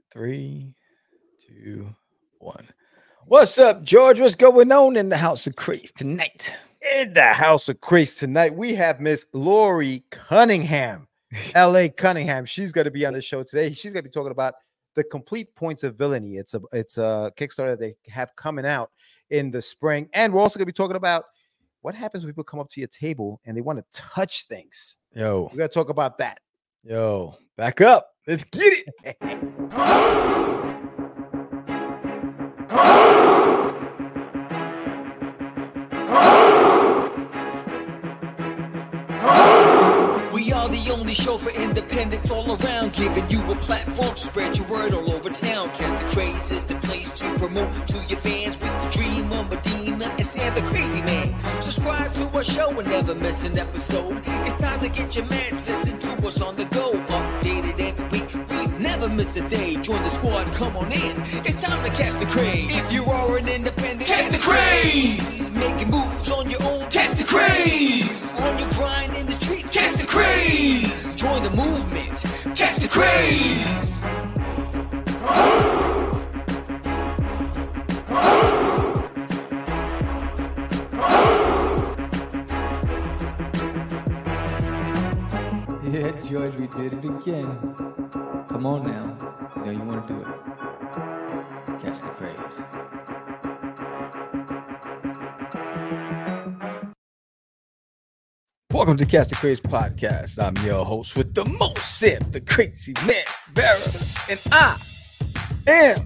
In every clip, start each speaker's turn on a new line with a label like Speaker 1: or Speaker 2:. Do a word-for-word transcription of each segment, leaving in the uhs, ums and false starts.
Speaker 1: Three, two, one. What's up, George? What's going on in the House of Craze tonight?
Speaker 2: In the House of Craze tonight, we have Miss Lori Cunningham, L A Cunningham. She's going to be on the show today. She's going to be talking about the complete points of villainy. It's a it's a Kickstarter that they have coming out in the spring, and we're also going to be talking about what happens when people come up to your table and they want to touch things.
Speaker 1: Yo,
Speaker 2: we're going to talk about that.
Speaker 1: Yo, back up. Let's get it.
Speaker 3: We are the only show for independents all around, giving you a platform to spread your word all over town. Catch the Craze is the place to promote to your fans with the Dreamer, Medina, and Sam the Crazy Man. Subscribe to our show and never miss an episode. It's time to get your meds, listen to us on the go. Updated every week, we never miss a day. Join the squad, come on in. It's time to catch the Craze. If you are an independent, catch the Craze. Making moves on your own, catch the Craze. On your grind in the streets, catch the Craze. Join the movement, catch the Craze.
Speaker 1: Yeah, George, we did it again. Come on now. You know you want to do it. Catch the Craze. Welcome to Catch the Craze podcast. I'm your host with the most, Sam, the Crazy Man, Vera, and I am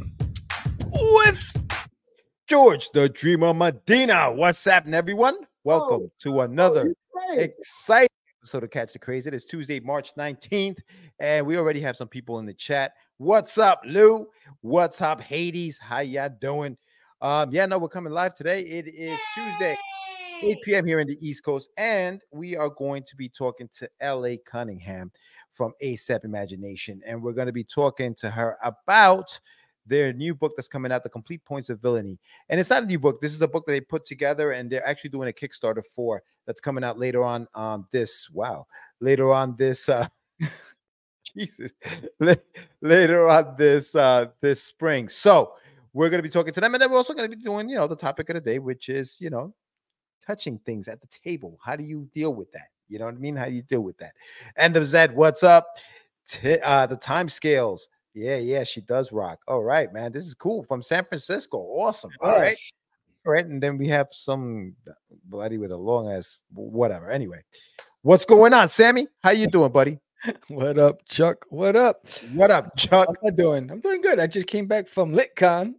Speaker 1: with
Speaker 2: George, the Dreamer Medina. What's happening, everyone? Welcome oh, to another oh, exciting episode of Catch the Craze. It is Tuesday, March nineteenth, and we already have some people in the chat. What's up, Lou? What's up, Hades? How y'all doing? Um, yeah, no, we're coming live today. It is Tuesday, eight p.m. here in the East Coast, and we are going to be talking to L A Cunningham from ASAP Imagination, and we're going to be talking to her about their new book that's coming out, The Complete Points of Villainy. And it's not a new book. This is a book that they put together, and they're actually doing a Kickstarter for that's coming out later on um, this, wow, later on this, uh, Jesus, later on this, uh, this spring. So we're going to be talking to them, and then we're also going to be doing, you know, the topic of the day, which is, you know, touching things at the table. How do you deal with that? You know what I mean? How do you deal with that? End of Zed, what's up? T- uh, the time scales. Yeah, yeah, she does rock. All right, man. This is cool. From San Francisco. Awesome. All right. All right. And then we have some buddy with a long ass whatever. Anyway, what's going on, Sammy? How you doing, buddy?
Speaker 1: What up, Chuck? What up?
Speaker 2: What up, Chuck?
Speaker 1: How am I doing? I'm doing good. I just came back from LitCon,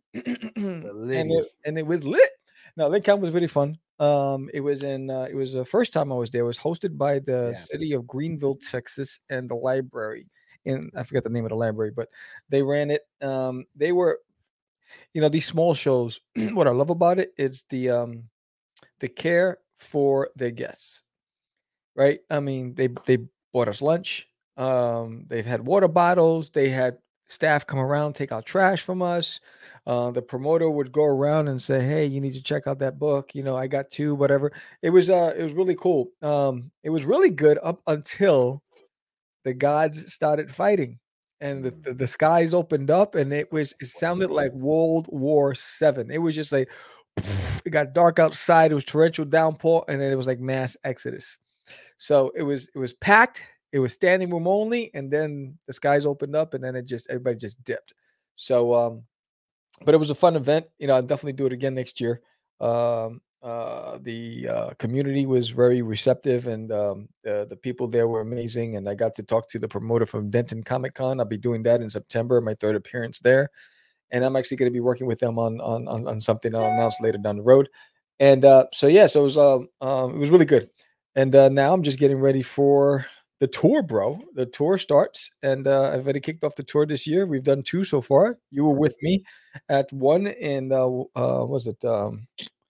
Speaker 1: and it and it was lit. No, LitCon was really fun. Um, it was in uh, it was the first time I was there. It was hosted by the yeah. city of Greenville, Texas, and the library. In I forget the name of the library, but they ran it. Um, they were, you know, these small shows. What I love about it is the um, the care for their guests, right? I mean, they they bought us lunch. Um, they've had water bottles. They had staff come around, take out trash from us. Uh, the promoter would go around and say, "Hey, you need to check out that book. You know, I got two, whatever." It was uh, it was really cool. Um, it was really good up until the gods started fighting, and the, the, the skies opened up, and it was it sounded like World War Seven. It was just like it got dark outside. It was torrential downpour, and then it was like mass exodus. So it was it was packed. It was standing room only, and then the skies opened up, and then it just everybody just dipped. So, um, but it was a fun event. You know, I'll definitely do it again next year. Um, Uh, the uh, community was very receptive, and um, the, the people there were amazing. And I got to talk to the promoter from Denton Comic Con. I'll be doing that in September, my third appearance there. And I'm actually going to be working with them on, on, on, on something I'll announce later down the road. And uh, so, yeah, so it was, um, um, it was really good. And uh, now I'm just getting ready for the tour, bro. The tour starts, and uh, I've already kicked off the tour this year. We've done two so far. You were with me at one in, uh, uh, was it, um,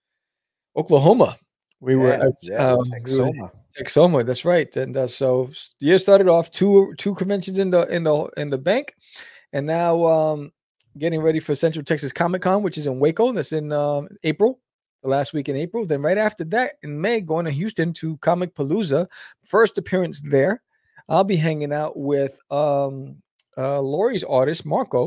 Speaker 1: Oklahoma. We yeah, were at yeah, um, Texoma. We were, Texoma, that's right. And uh, so the year started off two two conventions in the in the in the bank, and now um, getting ready for Central Texas Comic Con, which is in Waco. That's in uh, April, the last week in April. Then right after that, in May, going to Houston to Comic Palooza, first appearance there. I'll be hanging out with um, uh, Lori's artist Marco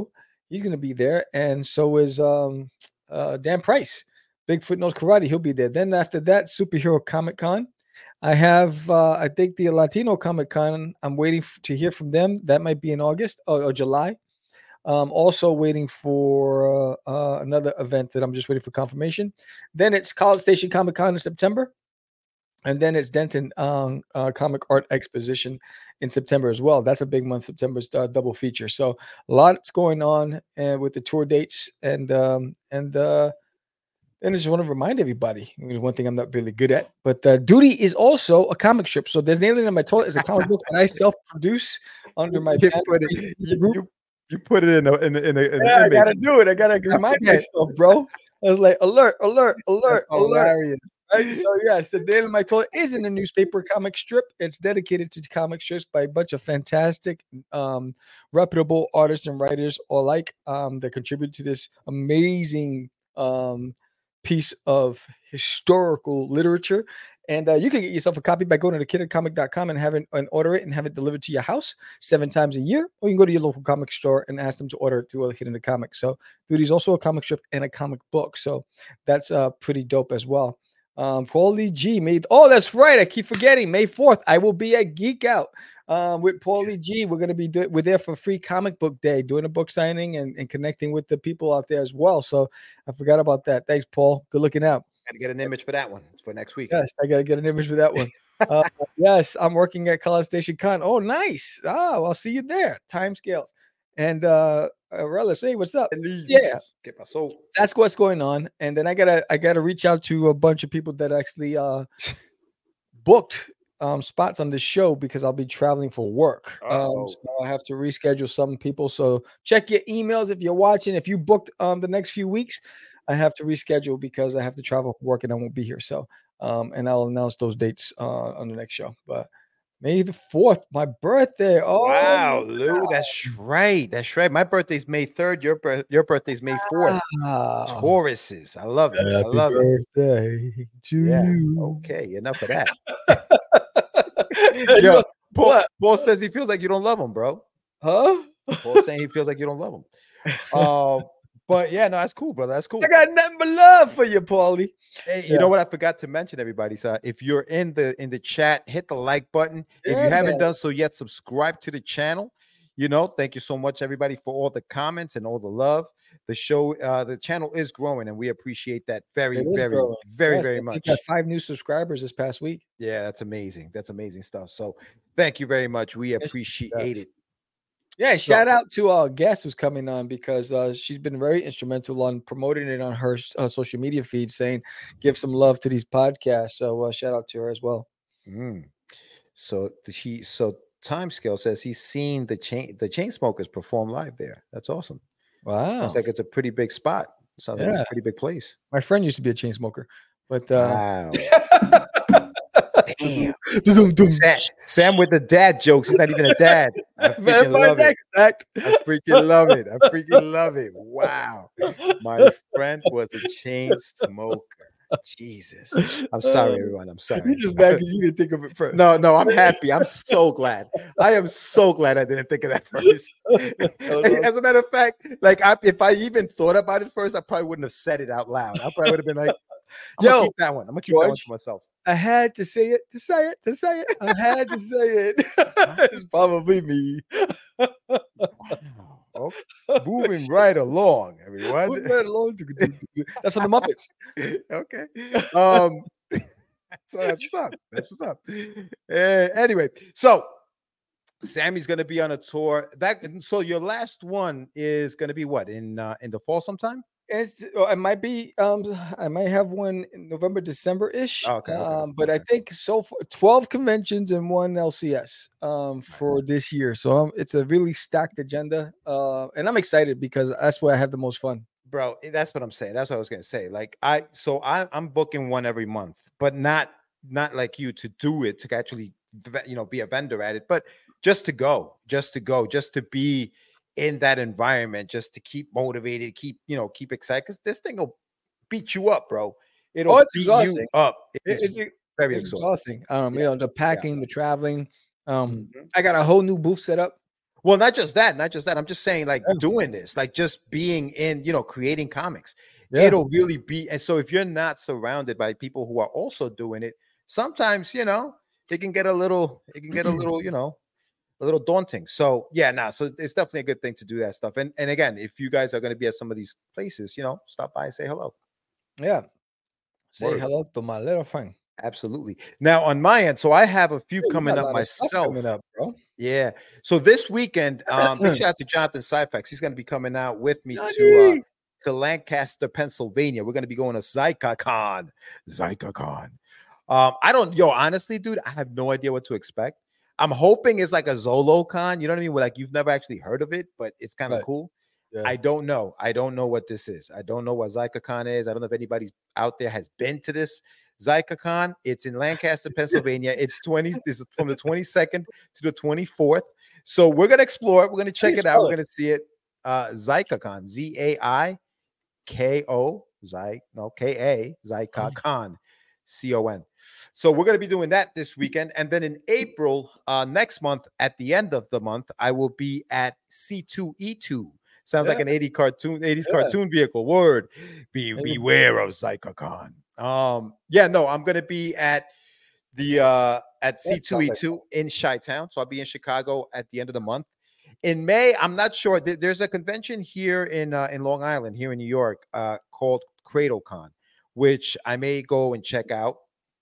Speaker 1: He's going to be there, and so is um, uh, Dan Price. Bigfoot Knows Karate. He'll be there. Then after that, Superhero Comic Con. I have, uh, I think the Latino Comic Con. I'm waiting f- to hear from them. That might be in August or, or July. Um, also waiting for uh, uh, another event that I'm just waiting for confirmation. Then it's College Station Comic Con in September. And then it's Denton um, uh, Comic Art Exposition in September as well. That's a big month. September's uh, double feature. So a lot's going on uh, with the tour dates. And um, and uh, then I just want to remind everybody, one thing I'm not really good at, but uh, Duty is also a comic strip. So There's an Alien in My Toilet is a comic book that I self-produce under my
Speaker 2: you put it, you,
Speaker 1: group.
Speaker 2: You, you put it in a, in a, in a, in
Speaker 1: yeah,
Speaker 2: an
Speaker 1: I gotta do it. I gotta remind myself, bro. I was like, alert, alert, alert,
Speaker 2: That's
Speaker 1: alert.
Speaker 2: hilarious.
Speaker 1: Right? So yes, the Alien in My Toilet is in a newspaper comic strip. It's dedicated to comic strips by a bunch of fantastic, um, reputable artists and writers alike um, that contribute to this amazing um, piece of historical literature. And uh, you can get yourself a copy by going to the kid comic dot com and have it and order it and have it delivered to your house seven times a year. Or you can go to your local comic store and ask them to order it through a Kid in the Comic. So Duty's also a comic strip and a comic book. So that's uh, pretty dope as well. Um, Paulie G made. Oh, that's right. I keep forgetting. May fourth, I will be at Geek Out um, with Paulie G. We're gonna be doing. We're there for free comic book day, doing a book signing and, and connecting with the people out there as well. So I forgot about that. Thanks, Paul. Good looking out.
Speaker 2: Got to get an image for that one. It's for next week.
Speaker 1: Yes, I got to get an image for that one. uh, yes, I'm working at College Station Con. Oh, nice. Oh, I'll see you there. Time scales. And uh, uh Relis, hey, what's up? Yeah, that's what's going on. And then I gotta, I gotta reach out to a bunch of people that actually uh booked um spots on the show because I'll be traveling for work. Um, so I have to reschedule some people. So check your emails if you're watching. If you booked um the next few weeks, I have to reschedule because I have to travel for work and I won't be here. So, um, and I'll announce those dates uh, on the next show. But May the fourth, my birthday. Oh,
Speaker 2: wow, Lou, wow. That's right. That's right. My birthday's May third. Your your birthday's May fourth. Wow. Tauruses. I love it. Happy I love
Speaker 1: birthday
Speaker 2: it.
Speaker 1: To
Speaker 2: yeah.
Speaker 1: you.
Speaker 2: Okay, enough of that. Yo, Paul, Paul says he feels like you don't love him, bro.
Speaker 1: Huh?
Speaker 2: Paul's saying he feels like you don't love him. Uh, But yeah, no, that's cool, brother. That's cool.
Speaker 1: I got nothing but love for you, Paulie.
Speaker 2: Hey, you yeah. know what I forgot to mention, everybody? So if you're in the in the chat, hit the like button. Yeah, if you haven't man. done so yet, subscribe to the channel. You know, thank you so much, everybody, for all the comments and all the love. The show, uh, the channel is growing, and we appreciate that very, very, growing. very, yes, very much.
Speaker 1: We got five new subscribers this past week.
Speaker 2: Yeah, that's amazing. That's amazing stuff. So thank you very much. We appreciate yes, it.
Speaker 1: Yeah, so, shout out to our guest who's coming on because uh, she's been very instrumental on promoting it on her uh, social media feed, saying give some love to these podcasts. So uh, shout out to her as well.
Speaker 2: Mm. So he, so Timescale says he's seen the chain the Chainsmokers perform live there. That's awesome.
Speaker 1: Wow,
Speaker 2: sounds like it's a pretty big spot. Sounds yeah. like it's a pretty big place.
Speaker 1: My friend used to be a Chainsmoker, but uh,
Speaker 2: wow. Damn. Sam, Sam with the dad jokes. He's not even a dad. I freaking love it. Act. I freaking love it. I freaking love it. Wow. My friend was a chain smoker. Jesus. I'm sorry, everyone. I'm sorry.
Speaker 1: You just mad because you didn't think of it first.
Speaker 2: No, no, I'm happy. I'm so glad. I am so glad I didn't think of that first. As a matter of fact, like I, if I even thought about it first, I probably wouldn't have said it out loud. I probably would have been like, I'm Yo, gonna keep that one. I'm gonna keep George, that one for myself.
Speaker 1: I had to say it, to say it, to say it. I had to say it. It's probably me.
Speaker 2: Wow. Oh, moving right along, everyone.
Speaker 1: Moving right along. That's from the Muppets.
Speaker 2: Okay. Um, so that's what's up. That's what's up. Uh, anyway, so Sammy's gonna be on a tour. That so your last one is gonna be what in uh, in the fall sometime?
Speaker 1: It's, it might be um I might have one in November, December ish.
Speaker 2: Oh, okay, okay,
Speaker 1: um, but
Speaker 2: okay.
Speaker 1: I think so far twelve conventions and one L C S um for this year. So um, it's a really stacked agenda. Uh, and I'm excited because that's where I have the most fun.
Speaker 2: Bro, that's what I'm saying. That's what I was gonna say. Like I so I I'm booking one every month, but not not like you to do it to actually you know be a vendor at it, but just to go, just to go, just to be in that environment, just to keep motivated, keep you know, keep excited, because this thing will beat you up, bro. It'll
Speaker 1: oh, it's
Speaker 2: beat
Speaker 1: exhausting.
Speaker 2: you up.
Speaker 1: It's, it's very it's exhausting. exhausting. Um,
Speaker 2: yeah.
Speaker 1: you know, the packing,
Speaker 2: yeah.
Speaker 1: the traveling. Um,
Speaker 2: mm-hmm.
Speaker 1: I got a whole new booth set up.
Speaker 2: Well, not just that, not just that. I'm just saying, like, yeah. doing this, like, just being in, you know, creating comics. Yeah. It'll really be. And so if you're not surrounded by people who are also doing it, sometimes, you know, it can get a little, it can get a little, you know, a little daunting. So yeah, nah, so it's definitely a good thing to do that stuff. And and again, if you guys are going to be at some of these places, you know, stop by and say hello.
Speaker 1: Yeah. Say Word. hello to my little friend.
Speaker 2: Absolutely. Now on my end, so I have a few yeah, coming up myself.
Speaker 1: Coming up, bro.
Speaker 2: Yeah. So this weekend, um, big shout out to Jonathan Syfax. He's going to be coming out with me to uh, to Lancaster, Pennsylvania. We're going to be going to ZykaCon. ZykaCon. Um, I don't, yo, honestly, dude, I have no idea what to expect. I'm hoping it's like a ZoloCon, you know what I mean? Where like you've never actually heard of it, but it's kind of right. cool. Yeah. I don't know. I don't know what this is. I don't know what ZykaCon is. I don't know if anybody out there has been to this ZykaCon. It's in Lancaster, Pennsylvania. It's twenty. This is from the twenty-second to the twenty-fourth. So we're gonna explore it. We're gonna check Please it out. We're it. gonna see it. Uh, ZykaCon, Z A I K O, Zy, no K A, ZykaCon. C O N. So we're going to be doing that this weekend. And then in April, uh, next month, at the end of the month, I will be at C two E two. Sounds yeah. like an eighties cartoon, eighties yeah. cartoon vehicle. Word. Be, beware of ZykaCon. Um, yeah, no, I'm going to be at the uh, at C two E two in Chi-Town. So I'll be in Chicago at the end of the month. In May, I'm not sure. There's a convention here in uh, in Long Island, here in New York, uh, called CradleCon, which I may go and check out.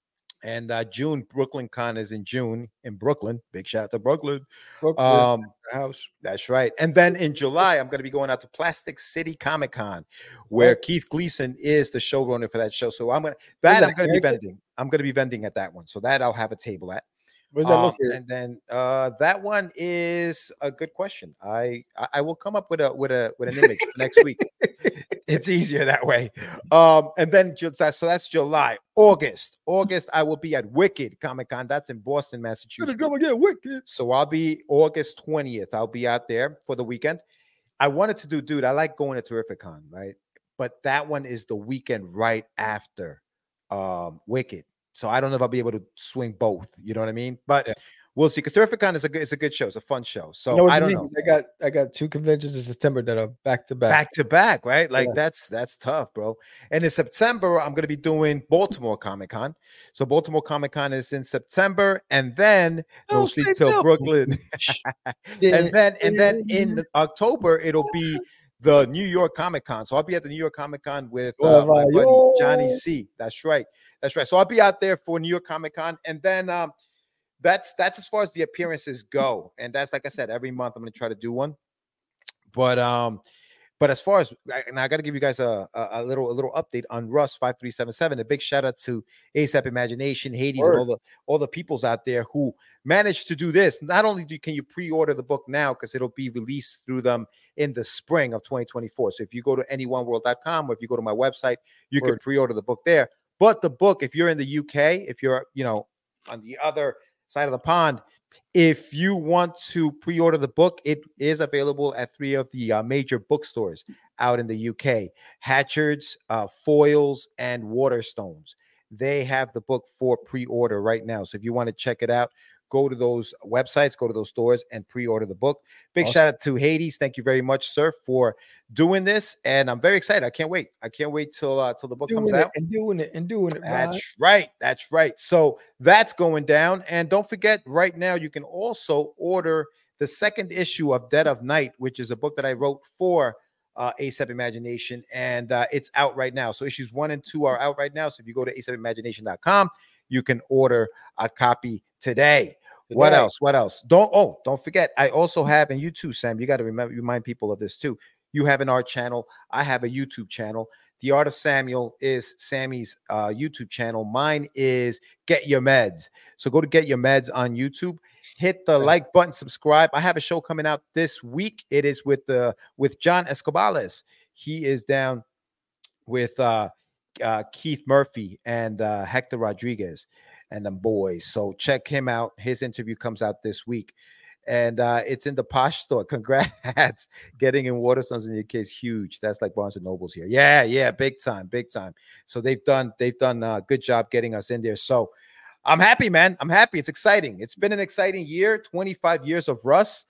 Speaker 2: And uh, June, Brooklyn Con is in June in Brooklyn. Big shout out to Brooklyn. Brooklyn um,
Speaker 1: house.
Speaker 2: That's right. And then in July, I'm going to be going out to Plastic City Comic Con, where oh. Keith Gleason is the showrunner for that show. So I'm going to that, that I'm going to be vending. I'm going to be vending at that one. So that I'll have a table at.
Speaker 1: Where's that
Speaker 2: um,
Speaker 1: look here?
Speaker 2: And then uh, that one is a good question. I I will come up with a with a with an image next week. It's easier that way. Um, and then so that's July. August. August, I will be at Wicked Comic Con. That's in Boston, Massachusetts.
Speaker 1: Come again, Wicked.
Speaker 2: So I'll be August twentieth. I'll be out there for the weekend. I wanted to do, dude. I like going to Terrificon, right? But that one is the weekend right after um, Wicked. So I don't know if I'll be able to swing both. You know what I mean? But yeah. we'll see. Because Terrificon is a good, it's a good show. It's a fun show. So you know I don't know.
Speaker 1: I got I got two conventions in September that are back to back.
Speaker 2: Back to back, right? Like yeah. that's that's tough, bro. And in September, I'm gonna be doing Baltimore Comic Con. So Baltimore Comic Con is in September, and then
Speaker 1: oh,
Speaker 2: no sleep till Brooklyn. and then and then in October it'll be the New York Comic Con. So I'll be at the New York Comic Con with uh, my buddy Johnny C. That's right. That's right. So I'll be out there for New York Comic Con, and then um, that's that's as far as the appearances go. And that's like I said, every month I'm going to try to do one. But um, but as far as and I got to give you guys a, a a little a little update on Russ five three seven seven. A big shout out to ASAP Imagination, Hades, Word. and all the all the peoples out there who managed to do this. Not only do can you pre-order the book now because it'll be released through them in the spring of twenty twenty-four. So if you go to any one world dot com or if you go to my website, you Word. can pre-order the book there. But the book, if you're in the U K, if you're, you know, on the other side of the pond, if you want to pre-order the book, it is available at three of the uh, major bookstores out in the U K. Hatchards, uh, Foils, and Waterstones. They have the book for pre-order right now. So if you want to check it out, go to those websites, go to those stores, and pre-order the book. Big awesome. shout out to Hades. Thank you very much, sir, for doing this. And I'm very excited. I can't wait. I can't wait till uh, till the book
Speaker 1: doing
Speaker 2: comes
Speaker 1: it
Speaker 2: out.
Speaker 1: And doing it and doing it.
Speaker 2: That's right. right. That's right. So that's going down. And don't forget, right now, you can also order the second issue of Dead of Night, which is a book that I wrote for uh, ASAP Imagination. And uh, it's out right now. So issues one and two are out right now. So if you go to A S A P imagination dot com, you can order a copy today. What Today. else? What else? Don't oh, don't forget. I also have, and you too, Sam. You got to remember, remind people of this too. You have an art channel. I have a YouTube channel. The Art of Samuel is Sammy's uh, YouTube channel. Mine is Get Your Meds. So go to Get Your Meds on YouTube. Hit the like button, subscribe. I have a show coming out this week. It is with the with John Escobales. He is down with uh, uh, Keith Murphy and uh, Hector Rodriguez and them boys. So check him out. His interview comes out this week. And uh, it's in the Posh store. Congrats. Getting in Waterstones in the U K is huge. That's like Barnes and Nobles here. Yeah, yeah, big time, big time. So they've done they've done a good job getting us in there. So I'm happy, man. I'm happy. It's exciting. It's been an exciting year, twenty-five years of Russ.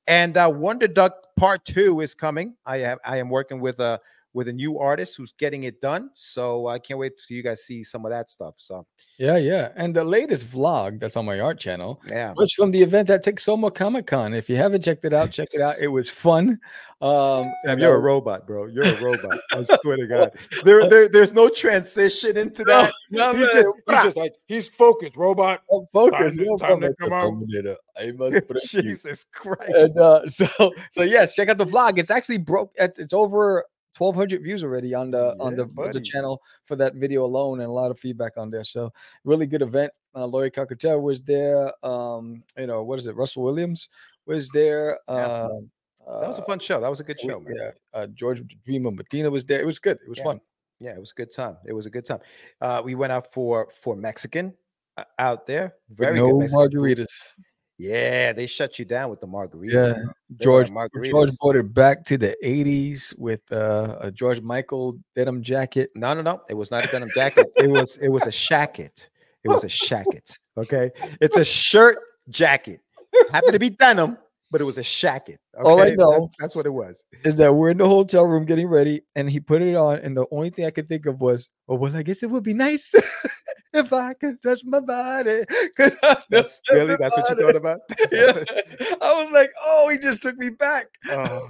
Speaker 2: And uh, Wonder Duck Part Two is coming. I have I am working with a with a new artist who's getting it done. So I can't wait to you guys see some of that stuff. So
Speaker 1: yeah, yeah. And the latest vlog that's on my art channel
Speaker 2: yeah.
Speaker 1: was from the event at Texoma Comic Con. If you haven't checked it out, check it out. It was fun. Um,
Speaker 2: Sam, you're a robot, bro. You're a robot. I swear to God. There, there, there's no transition into that.
Speaker 1: No, no,
Speaker 2: he just, he's just like, he's focused, robot.
Speaker 1: I'm focused.
Speaker 2: Time,
Speaker 1: Yo,
Speaker 2: time to
Speaker 1: from
Speaker 2: come out.
Speaker 1: I must
Speaker 2: Jesus Christ.
Speaker 1: And, uh, so, so yes, check out the vlog. It's actually broke. It's over twelve hundred views already on the yeah, on the, the channel for that video alone, and a lot of feedback on there. So really good event. Uh, Lori Calcaterra was there. Um, you know, what is it? Russell Williams was there.
Speaker 2: Yeah.
Speaker 1: Uh,
Speaker 2: that was a fun show. That was a good show, man.
Speaker 1: Yeah. Uh, George Dreamer Medina was there. It was good. It was
Speaker 2: yeah.
Speaker 1: fun.
Speaker 2: Yeah, it was a good time. It was a good time. Uh, we went out for for Mexican uh, out there. Very
Speaker 1: no
Speaker 2: good Mexican
Speaker 1: margaritas.
Speaker 2: Food. Yeah, they shut you down with the margarita.
Speaker 1: Yeah, George George brought it back to the eighties with uh, a George Michael denim jacket.
Speaker 2: No, no, no. It was not a denim jacket. It was it was a shacket. It was a shacket. Okay, it's a shirt jacket. It happened to be denim, but it was a shacket. Okay?
Speaker 1: All I know
Speaker 2: that's, that's what it was.
Speaker 1: Is that we're in the hotel room getting ready, and he put it on, and the only thing I could think of was, oh well, I guess it would be nice. If I could touch my body.
Speaker 2: That's really that's what you thought about?
Speaker 1: Yeah. I was like, oh, he just took me back.
Speaker 2: Oh.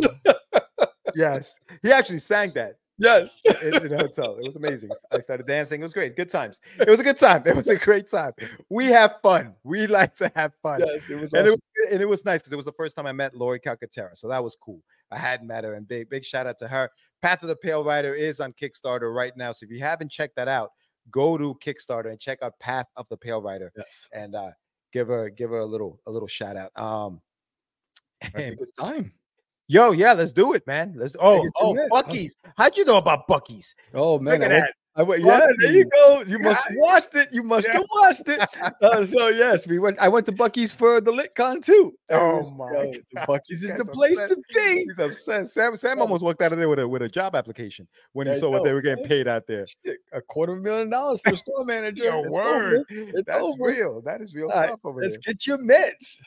Speaker 2: Yes. He actually sang that.
Speaker 1: Yes.
Speaker 2: In, in the hotel. It was amazing. I started dancing. It was great. Good times. It was a good time. It was a great time. We have fun. We like to have fun.
Speaker 1: Yes, it was
Speaker 2: and,
Speaker 1: awesome.
Speaker 2: it was, and it was nice because it was the first time I met Lori Calcaterra. So that was cool. I hadn't met her, and big, big shout out to her. Path of the Pale Rider is on Kickstarter right now. So if you haven't checked that out, go to Kickstarter and check out Path of the Pale Rider.
Speaker 1: Yes.
Speaker 2: And uh, give her give her a little a little shout out. Um,
Speaker 1: I think it's time.
Speaker 2: Yo, yeah, let's do it, man. Let's. Oh, oh,
Speaker 1: minute.
Speaker 2: Buc-ee's. How'd you know about Buc-ee's?
Speaker 1: Oh man,
Speaker 2: look at
Speaker 1: I
Speaker 2: that.
Speaker 1: I went, yeah, there you go. You
Speaker 2: Yeah.
Speaker 1: must have watched it. You must
Speaker 2: Yeah.
Speaker 1: have watched it. Uh, so yes, we went. I went to Buc-ee's for the LitCon too.
Speaker 2: Oh
Speaker 1: was,
Speaker 2: my
Speaker 1: yo,
Speaker 2: God.
Speaker 1: Buc-ee's is
Speaker 2: This
Speaker 1: the
Speaker 2: guy's
Speaker 1: place
Speaker 2: upset.
Speaker 1: to be.
Speaker 2: He's upset. Sam Sam almost walked out of there with a with a job application when he
Speaker 1: I
Speaker 2: saw what they
Speaker 1: know,
Speaker 2: were getting
Speaker 1: man.
Speaker 2: paid out there.
Speaker 1: Shit, a quarter of a million dollars for a store manager.
Speaker 2: Yo,
Speaker 1: It's
Speaker 2: word.
Speaker 1: over. It's
Speaker 2: That's
Speaker 1: over.
Speaker 2: real. That is real
Speaker 1: All right,
Speaker 2: stuff over
Speaker 1: let's
Speaker 2: there.
Speaker 1: get your meds.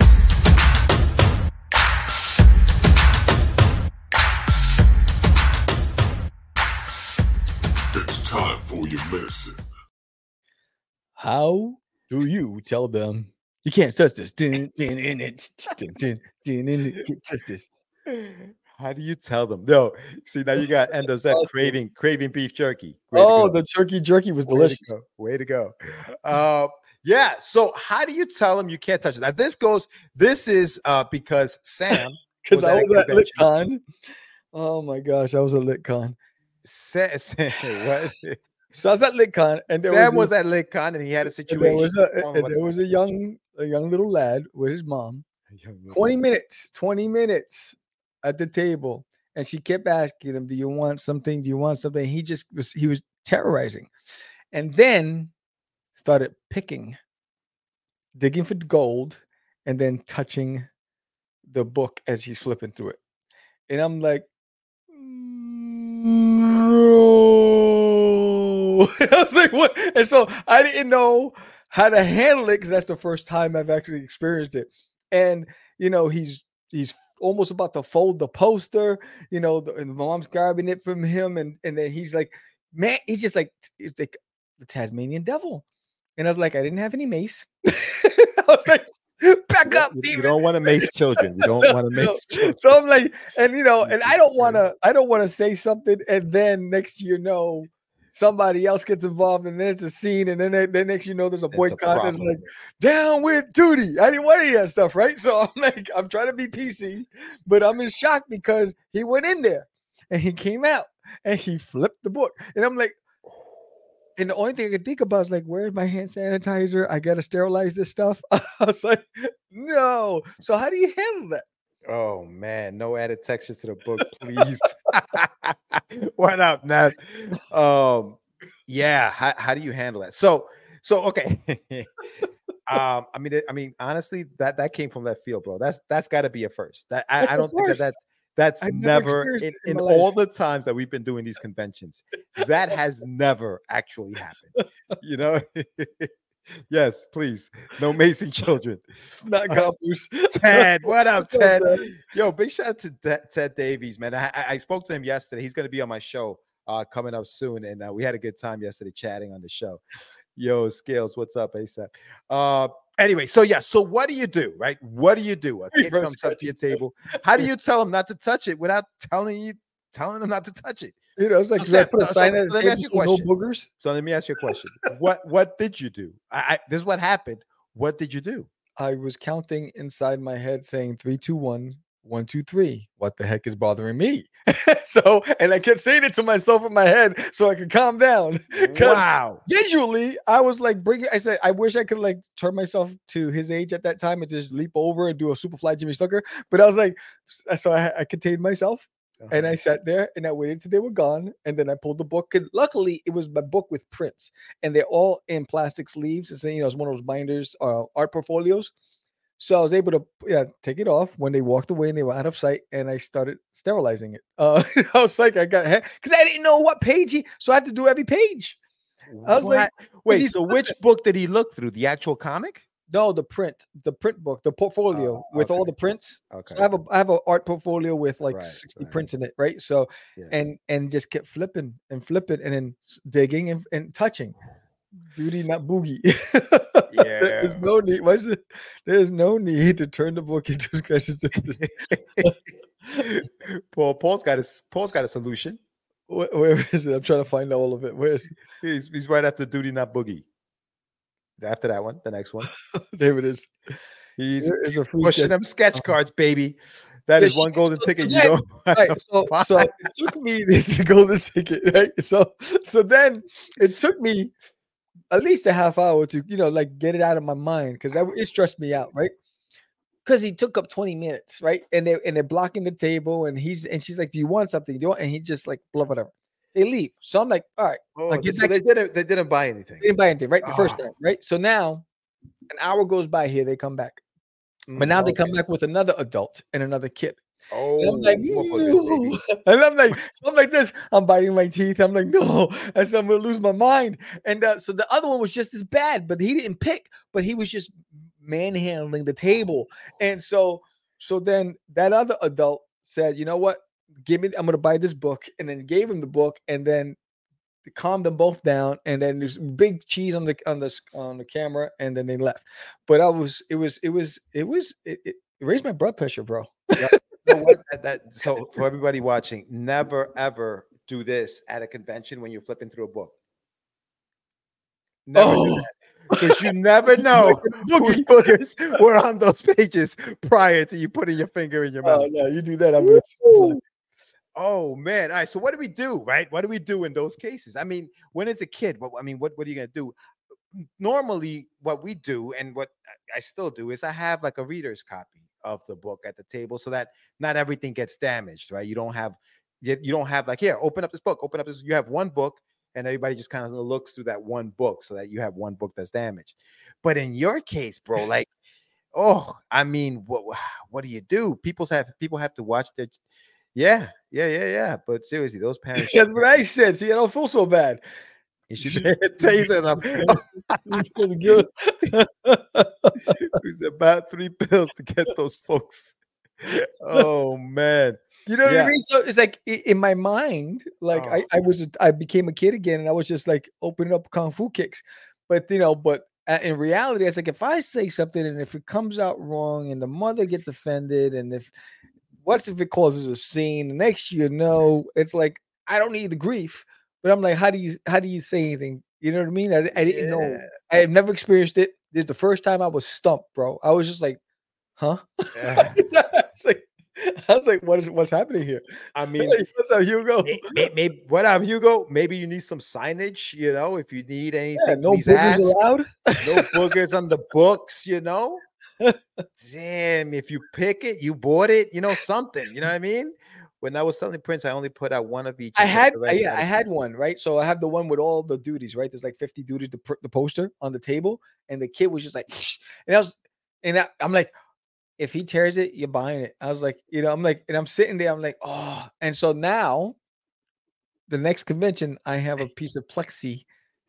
Speaker 4: It's time for your medicine.
Speaker 1: How do you tell them you can't touch this? Dun, dun, dun, dun, dun, dun, dun, dun, can't touch this.
Speaker 2: How do you tell them? No, see now you got Endo Zed
Speaker 1: Awesome.
Speaker 2: craving craving beef jerky. Way to
Speaker 1: Oh,
Speaker 2: go.
Speaker 1: the turkey jerky was
Speaker 2: Way to
Speaker 1: delicious.
Speaker 2: go. Way to go. Uh, yeah. So how do you tell them you can't touch it? Now this goes. This is uh, because Sam
Speaker 1: Because
Speaker 2: was
Speaker 1: I
Speaker 2: at a
Speaker 1: was at
Speaker 2: convention.
Speaker 1: LitCon. Oh my gosh, I was at LitCon.
Speaker 2: Sa- Sam, what?
Speaker 1: So I was at LitCon, and there
Speaker 2: Sam
Speaker 1: was,
Speaker 2: was at LitCon and he had a
Speaker 1: this- and
Speaker 2: situation.
Speaker 1: there was a,
Speaker 2: Tell him
Speaker 1: and
Speaker 2: about
Speaker 1: there
Speaker 2: the
Speaker 1: was a young a young little lad with his mom.
Speaker 2: situation.
Speaker 1: twenty minutes, twenty minutes at the table, and she kept asking him, "Do you want something? Do you want something?" He just was he was terrorizing, and then started picking, digging for gold, and then touching the book as he's flipping through it, and I'm like. No. I was like, what? And so I didn't know how to handle it because that's the first time I've actually experienced it. And you know, he's he's almost about to fold the poster, you know, the, and mom's grabbing it from him, and and then he's like, man, he's just like, it's like the Tasmanian devil. And I was like, I didn't have any mace. I was like, back up,
Speaker 2: You, you
Speaker 1: demon.
Speaker 2: don't want to mace children. You don't want to
Speaker 1: No.
Speaker 2: mace children.
Speaker 1: So I'm like, and you know, and I don't want to, I don't want to say something, and then next you know, somebody else gets involved, and then it's a scene, and then they, then next you know, there's a
Speaker 2: It's a
Speaker 1: boycott. That's
Speaker 2: problem.
Speaker 1: like, down with Tootie. I didn't want any of that stuff, right? So I'm like, I'm trying to be P C, but I'm in shock because he went in there, and he came out, and he flipped the book, and I'm like. And the only thing I could think about is like, where's my hand sanitizer? I gotta sterilize this stuff. I was like, no. So how do you handle that?
Speaker 2: Oh man, no added textures to the book, please. Why not, Nat? Um, yeah. How, how do you handle that? So, so okay. um, I mean, it- I mean, honestly, that that came from that field, bro. That's that's got to be a first. That I,
Speaker 1: That's
Speaker 2: I
Speaker 1: a
Speaker 2: don't think that
Speaker 1: first.
Speaker 2: that's that's
Speaker 1: I've never
Speaker 2: never
Speaker 1: experienced
Speaker 2: in,
Speaker 1: it in
Speaker 2: in
Speaker 1: my life.
Speaker 2: all the times that we've been doing these conventions. That has never actually happened. You know. Yes, please. No macing children.
Speaker 1: Not Gompers.
Speaker 2: Ted, what up, Ted? Yo, big shout out to De- Ted Davies, man. I, I spoke to him yesterday. He's going to be on my show uh, coming up soon, and uh, we had a good time yesterday chatting on the show. Yo, Scales, what's up, ASAP? Uh, anyway, so yeah, so what do you do, right? What do you do? A kid comes up to your table. How do you tell him not to touch it without telling you, telling them not to touch it?
Speaker 1: You know, it's like,
Speaker 2: so,
Speaker 1: I put a
Speaker 2: so,
Speaker 1: sign
Speaker 2: so,
Speaker 1: at the
Speaker 2: let me ask you a question.
Speaker 1: No boogers.
Speaker 2: So let me ask you a question. what what did you do? I, I this is what happened. What did you do?
Speaker 1: I was counting inside my head saying three, two, one, one, two, three. What the heck is bothering me? So, and I kept saying it to myself in my head so I could calm down.
Speaker 2: Wow.
Speaker 1: Visually, I was like, bring it. I said, I wish I could like turn myself to his age at that time and just leap over and do a Superfly Jimmy Snooker. But I was like, so I, I contained myself. Uh-huh. And I sat there and I waited till they were gone. And then I pulled the book. And luckily, it was my book with prints. And they're all in plastic sleeves. It's, you know, it's one of those binders, uh, art portfolios. So I was able to yeah, take it off when they walked away and they were out of sight. And I started sterilizing it. Uh, I was like, I got because I didn't know what page he. So I had to do every page. I was
Speaker 2: what?
Speaker 1: like,
Speaker 2: wait, so which book did he look through? The actual comic?
Speaker 1: No, the print, the print book, the portfolio oh, with okay. all the prints.
Speaker 2: Okay.
Speaker 1: So I have a I have an art portfolio with like
Speaker 2: right,
Speaker 1: sixty
Speaker 2: right.
Speaker 1: prints in it, right? So yeah. and and just kept flipping and flipping and then digging and, and touching. Beauty, not boogie.
Speaker 2: Yeah.
Speaker 1: There's no need. Why is it, there's no need to turn the book into scratches.
Speaker 2: Paul, Paul's got a Paul's got a solution.
Speaker 1: Where, where is it? I'm trying to find all of it. Where is he?
Speaker 2: He's he's right after Duty Not Boogie. After that one, the next one.
Speaker 1: There it is.
Speaker 2: He's
Speaker 1: a free
Speaker 2: pushing
Speaker 1: sketch.
Speaker 2: them sketch cards, baby. That
Speaker 1: yeah,
Speaker 2: is one golden
Speaker 1: so,
Speaker 2: ticket.
Speaker 1: So
Speaker 2: you
Speaker 1: then,
Speaker 2: know,
Speaker 1: right? So, so it took me the golden ticket, right? So, so then it took me at least a half hour to, you know, like get it out of my mind because it stressed me out, right? Because he took up twenty minutes, right? And they and they're blocking the table, and he's and she's like, "Do you want something? Do you want?" And he just like, blah, whatever. They leave. So I'm like, all right.
Speaker 2: Oh, so they didn't they didn't buy anything.
Speaker 1: They didn't buy anything, right? The
Speaker 2: oh.
Speaker 1: first time, right? So now an hour goes by here, they come back. Mm, but now okay. they come back with another adult and another kid.
Speaker 2: Oh,
Speaker 1: and I'm like, no. And I'm like, so I'm like this. I'm biting my teeth. I'm like, no. I said, I'm gonna lose my mind. And uh, so the other one was just as bad, but he didn't pick, but he was just manhandling the table. And so, so then that other adult said, you know what? Give me, I'm gonna buy this book, and then gave him the book, and then calmed them both down, and then there's big cheese on the on the on the camera, and then they left. But I was, it was, it was, it was, it, it raised my blood pressure, bro.
Speaker 2: Yeah. You know what? that, that, so for everybody watching, never ever do this at a convention when you're flipping through a book. Never oh. do that. Because you never know whose boogers were on those pages prior to you putting your finger in your mouth.
Speaker 1: Oh no, you do that. I'm gonna
Speaker 2: Oh man. All right. So what do we do? Right? What do we do in those cases? I mean, when it's a kid, what I mean, what, what are you gonna do? Normally, what we do and what I still do is I have like a reader's copy of the book at the table so that not everything gets damaged, right? You don't have you, you don't have like, here, open up this book, open up this. You have one book. And everybody just kind of looks through that one book so that you have one book that's damaged. But in your case, bro, like, oh, I mean, what what do you do? People have people have to watch their, yeah, yeah, yeah, yeah. But seriously, those parents.
Speaker 1: That's what I said. See, I don't feel so bad.
Speaker 2: You should taser them.
Speaker 1: It's good.
Speaker 2: It's about three pills to get those folks. Oh man.
Speaker 1: You know what
Speaker 2: yeah.
Speaker 1: I mean? So it's like in my mind, like oh. I, I was, I became a kid again, and I was just like opening up kung fu kicks. But you know, but in reality, it's like if I say something and if it comes out wrong, and the mother gets offended, and if what if it causes a scene? The next you know, it's like I don't need the grief, but I'm like, how do you, how do you say anything? You know what I mean? I, I didn't yeah. know. I have never experienced it. This is the first time I was stumped, bro. I was just like, huh? Yeah. It's like. I was like, what is what's happening here?
Speaker 2: I mean,
Speaker 1: what's up, Hugo?
Speaker 2: Maybe, maybe, what up, Hugo? Maybe you need some signage, you know, if you need anything.
Speaker 1: Yeah, no
Speaker 2: please
Speaker 1: boogers
Speaker 2: ask.
Speaker 1: allowed.
Speaker 2: No boogers on the books, you know. Damn, if you pick it, you bought it, you know, something. You know what I mean? When I was selling prints, I only put out one of each.
Speaker 1: I had, yeah, I had one, right? So I have the one with all the duties, right? There's like fifty duties to put the poster on the table, and the kid was just like, and I was, and I, I'm like. If he tears it, you're buying it. I was like, you know, I'm like, and I'm sitting there, I'm like, oh. And so now, the next convention, I have a piece of plexi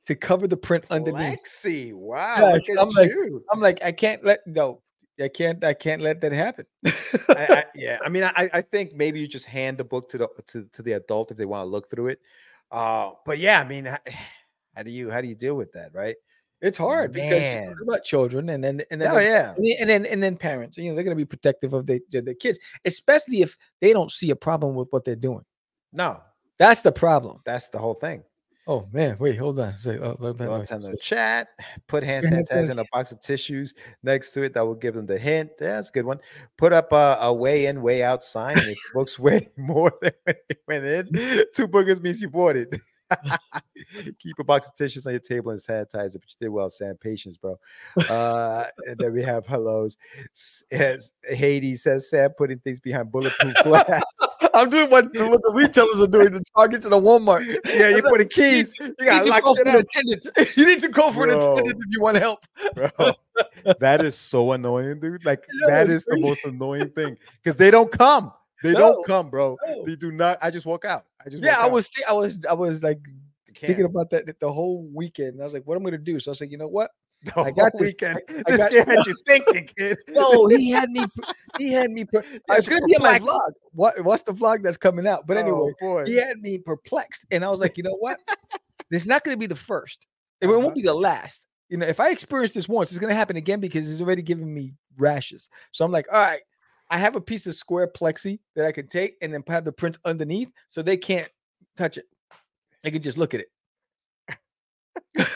Speaker 1: to cover the print underneath.
Speaker 2: Lexi, wow,
Speaker 1: Yes,
Speaker 2: look at
Speaker 1: I'm like,
Speaker 2: you.
Speaker 1: I'm like, I can't let no, I can't, I can't let that happen.
Speaker 2: I, I, yeah, I mean, I, I think maybe you just hand the book to the to, to the adult if they want to look through it. Uh, but yeah, I mean, how, how do you how do you deal with that, right?
Speaker 1: It's hard
Speaker 2: Man.
Speaker 1: because you talk about children, and then and then
Speaker 2: Oh, yeah.
Speaker 1: and then, and then and then parents. You know, they're gonna be protective of their, their kids, especially if they don't see a problem with what they're doing.
Speaker 2: No,
Speaker 1: That's the problem.
Speaker 2: that's the whole thing.
Speaker 1: Oh man, wait, hold on. Say, oh, hold on,
Speaker 2: Go
Speaker 1: wait.
Speaker 2: on to the chat. Put hand
Speaker 1: Hand
Speaker 2: sanitizer in a box of tissues next to it. That will give them the hint. Yeah, that's a good one. Put up a, a way in, way out sign. And if the books weigh more than when it went in, two boogers means you bought it. Keep a box of tissues on your table and sanitize it. But you did well, Sam. Patience, bro. Uh, and then we have hellos. As Hades says, Sam putting things behind bulletproof glass.
Speaker 1: I'm doing what, what the retailers are doing, the Targets and the Walmarts.
Speaker 2: Yeah, you're putting keys. You gotta lock shit up.
Speaker 1: Attendant. You need to go for an
Speaker 2: Bro.
Speaker 1: attendant if you want help.
Speaker 2: Bro, that is so annoying, dude. Like
Speaker 1: Yeah,
Speaker 2: that
Speaker 1: it's
Speaker 2: is the
Speaker 1: crazy.
Speaker 2: most annoying thing because they don't come. They
Speaker 1: No,
Speaker 2: don't come, bro.
Speaker 1: no.
Speaker 2: They do not. I just walk out. I just
Speaker 1: Yeah,
Speaker 2: walk
Speaker 1: I
Speaker 2: out.
Speaker 1: was, thi- I was, I was like
Speaker 2: I can't.
Speaker 1: thinking about that the- the whole weekend. And I was like, what am I gonna do? So I was like, you know what?
Speaker 2: the
Speaker 1: I
Speaker 2: whole
Speaker 1: got this.
Speaker 2: weekend.
Speaker 1: I- I
Speaker 2: this
Speaker 1: got-
Speaker 2: kid had you thinking, kid.
Speaker 1: No, he had me. He had me. Per-
Speaker 2: had
Speaker 1: it's
Speaker 2: you
Speaker 1: gonna be in my
Speaker 2: perplexed.
Speaker 1: vlog. What? What's the vlog that's coming out? But anyway,
Speaker 2: Oh, boy.
Speaker 1: he had me perplexed, and I was like, you know what? This is not gonna be the first. It
Speaker 2: Uh-huh.
Speaker 1: won't be the last. You know, if I experience this once, it's gonna happen again because it's already giving me rashes. So I'm like, all right, I have a piece of square plexi that I can take and then have the print underneath, so they can't touch it. They can just look at it.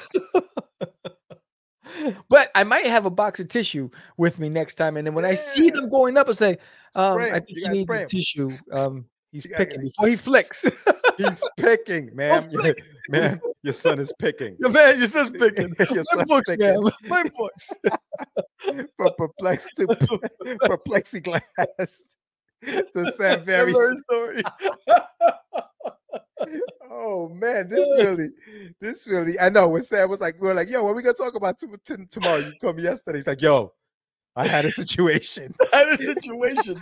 Speaker 1: But I might have a box of tissue with me next time, and then when I see
Speaker 2: Yeah.
Speaker 1: them going up, I say, um,
Speaker 2: Spray 'em.
Speaker 1: "I think
Speaker 2: You
Speaker 1: he
Speaker 2: gotta
Speaker 1: needs
Speaker 2: spray
Speaker 1: a
Speaker 2: 'em.
Speaker 1: tissue." Um, he's
Speaker 2: You gotta-
Speaker 1: picking before he flicks.
Speaker 2: He's picking, ma'am.
Speaker 1: flick.
Speaker 2: Ma'am, your son is picking.
Speaker 1: The man, your son's picking.
Speaker 2: Your
Speaker 1: My
Speaker 2: son's
Speaker 1: books,
Speaker 2: picking.
Speaker 1: man. My books.
Speaker 2: For perplex to perplexiglass. The Sam Very.
Speaker 1: Never a story.
Speaker 2: Oh man, this really, this really. I know when Sam was like, we were like, yo, what we gonna talk about t- t- tomorrow? You called me yesterday. He's like, yo, I had a situation.
Speaker 1: I had a situation.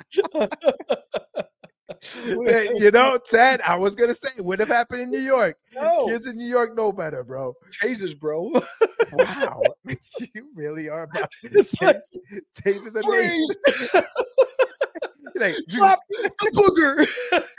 Speaker 2: Hey, you know, Ted, I was gonna say, what have happened in New York?
Speaker 1: No.
Speaker 2: Kids in New York know better, bro.
Speaker 1: Tasers, bro.
Speaker 2: Wow, you really are about
Speaker 1: It's like,
Speaker 2: tasers and lasers.
Speaker 1: freeze.
Speaker 2: Like,
Speaker 1: Drop the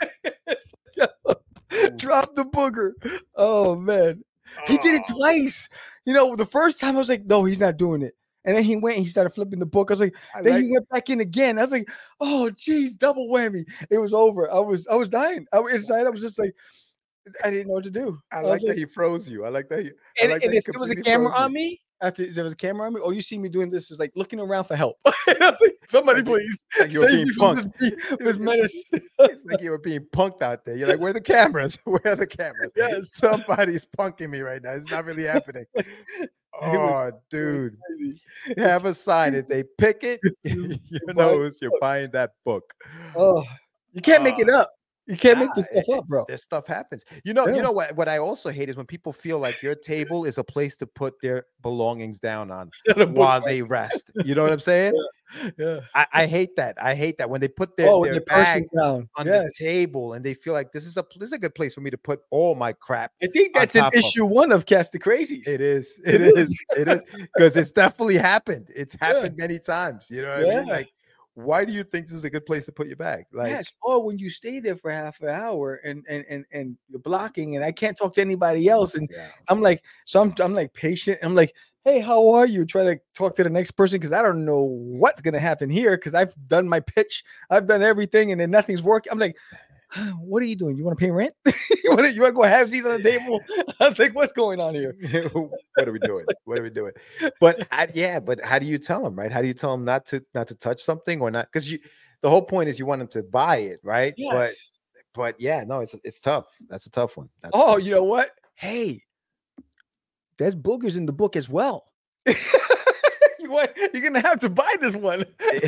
Speaker 1: booger. Drop the booger. Oh man. He did it
Speaker 2: Oh.
Speaker 1: twice. You know, the first time I was like, no, he's not doing it. And then he went and he started flipping the book. I was like,
Speaker 2: I
Speaker 1: then
Speaker 2: like-
Speaker 1: he went back in again. I was like, oh geez, double whammy. It was over. I was I was dying. I was inside. I was just like, I didn't know what to do.
Speaker 2: I
Speaker 1: was
Speaker 2: like that he froze you. I like that. He, I
Speaker 1: And,
Speaker 2: like
Speaker 1: and
Speaker 2: that he
Speaker 1: if there was a
Speaker 2: completely
Speaker 1: camera
Speaker 2: froze you.
Speaker 1: on me, after there was a camera on me, oh, you see me doing this is like looking around for help. And I was like, somebody
Speaker 2: Like-
Speaker 1: please
Speaker 2: like you were
Speaker 1: save
Speaker 2: being
Speaker 1: me from this,
Speaker 2: punked.
Speaker 1: be- this menace.
Speaker 2: It's like you were being punked out there. You're like, where are the cameras? Where are the cameras?
Speaker 1: Yes.
Speaker 2: Somebody's punking me right now. It's not really happening. Oh, dude. Have a sign. If they pick it, your nose, you're buying that book.
Speaker 1: Oh, you can't make it
Speaker 2: Uh,
Speaker 1: up. You can't make
Speaker 2: nah,
Speaker 1: this stuff
Speaker 2: it-
Speaker 1: up, bro.
Speaker 2: This stuff happens. You know,
Speaker 1: Yeah.
Speaker 2: you know what, what I also hate is when people feel like your table is a place to put their belongings down on
Speaker 1: The book,
Speaker 2: while
Speaker 1: right?
Speaker 2: they rest. You know what I'm saying?
Speaker 1: Yeah.
Speaker 2: I, I hate that. I hate that when they put their,
Speaker 1: Oh, when
Speaker 2: their
Speaker 1: the purse
Speaker 2: bag
Speaker 1: is down.
Speaker 2: on
Speaker 1: Yes.
Speaker 2: the table and they feel like this is a this is a good place for me to put all my crap.
Speaker 1: I think
Speaker 2: on
Speaker 1: that's an
Speaker 2: top of-
Speaker 1: issue one of Cast the Crazies.
Speaker 2: It is.
Speaker 1: It
Speaker 2: It
Speaker 1: is.
Speaker 2: is. It is because it's definitely happened. It's happened many times. You know what I mean?
Speaker 1: Yeah.
Speaker 2: Like, why do you think this is a good place to put your bag? Like,
Speaker 1: Yes, or when you stay there for half an hour and and and and you're blocking, and I can't talk to anybody else, and
Speaker 2: yeah.
Speaker 1: I'm like, so I'm I'm like patient. I'm like, hey, how are you? Try to talk to the next person because I don't know what's gonna happen here because I've done my pitch, I've done everything, and then nothing's working. I'm like, what are you doing? You want to pay rent? you want to you want to go have seats on the table? I was like, what's going on here?
Speaker 2: What are we doing? What are we doing? But I, yeah, but how do you tell them, right? How do you tell them not to not to touch something or not? Because you, the whole point is you want them to buy it, right? But
Speaker 1: Yes.
Speaker 2: but yeah, no, it's it's tough. That's a tough one. That's
Speaker 1: Oh,
Speaker 2: tough.
Speaker 1: you know what? Hey, there's boogers in the book as well. you want, you're gonna have to buy this one.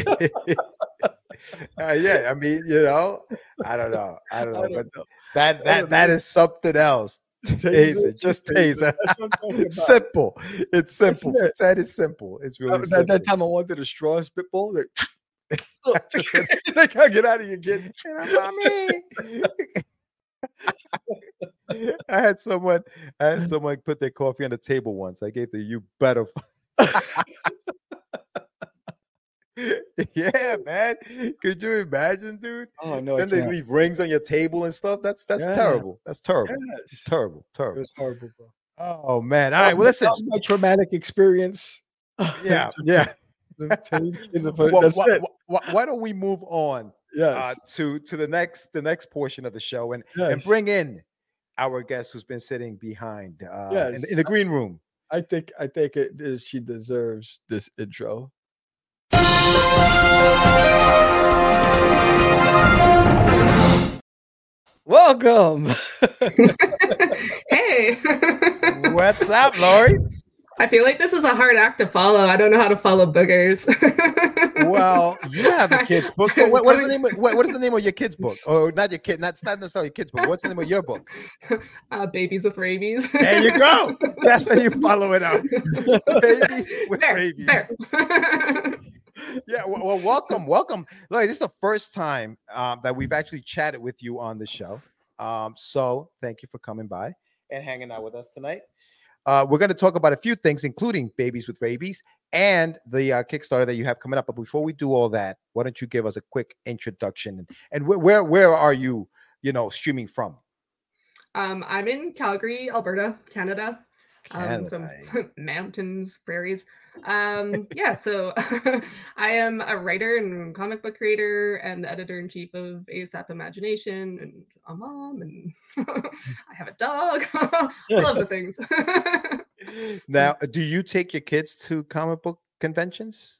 Speaker 2: Uh, yeah, I mean, you know, I don't know, I don't know,
Speaker 1: I don't
Speaker 2: but
Speaker 1: know.
Speaker 2: that
Speaker 1: I
Speaker 2: that
Speaker 1: don't
Speaker 2: that
Speaker 1: know.
Speaker 2: is something else. Taser, just taser.
Speaker 1: That's what I'm talking about.
Speaker 2: It's simple. It's simple.
Speaker 1: it.
Speaker 2: That is simple. It's really
Speaker 1: That,
Speaker 2: simple.
Speaker 1: that time I wanted a straw spitball. Like,
Speaker 2: Just said,
Speaker 1: I can't get out of here, kid.
Speaker 2: "Mommy." I had someone, I had someone put their coffee on the table once. I gave the you better. Yeah, man. Could you imagine, dude?
Speaker 1: Oh no,
Speaker 2: then they leave rings on your table and stuff. That's that's yeah. terrible. That's terrible. Yes. Terrible, terrible.
Speaker 1: It was horrible, bro.
Speaker 2: Oh man. All right. Well, listen.
Speaker 1: My traumatic experience.
Speaker 2: Yeah, yeah. well, why, why, why don't we move on?
Speaker 1: Yes.
Speaker 2: Uh, to to the next the next portion of the show and
Speaker 1: yes.
Speaker 2: and bring in our guest who's been sitting behind uh,
Speaker 1: yes.
Speaker 2: in, in the green room.
Speaker 1: I think I think it, she deserves this intro. Welcome.
Speaker 5: Hey.
Speaker 2: What's up, Lori?
Speaker 5: I feel like this is a hard act to follow. I don't know how to follow boogers.
Speaker 2: Well, you have a kid's book. What, what is the name? Of, what, what is the name of your kid's book? Or not your kid? Not, not necessarily your kid's book. What's the name of your book?
Speaker 5: Uh, Babies with Rabies.
Speaker 2: There you go. That's how you follow it up. Babies with
Speaker 5: there,
Speaker 2: Rabies.
Speaker 5: There.
Speaker 2: Yeah. Well, well, welcome, welcome. Look, this is the first time um, that we've actually chatted with you on the show. Um, so thank you for coming by and hanging out with us tonight. Uh, we're going to talk about a few things, including Babies with Rabies and the uh, Kickstarter that you have coming up. But before we do all that, why don't you give us a quick introduction and, and wh- where where are you, you know, streaming from?
Speaker 5: Um, I'm in Calgary, Alberta, Canada.
Speaker 2: Canada.
Speaker 5: Um, some mountains, prairies. Um, yeah, so I am a writer and comic book creator and editor-in-chief of ASAP Imagination and a mom and I have a dog. All of the things.
Speaker 2: Now, do you take your kids to comic book conventions?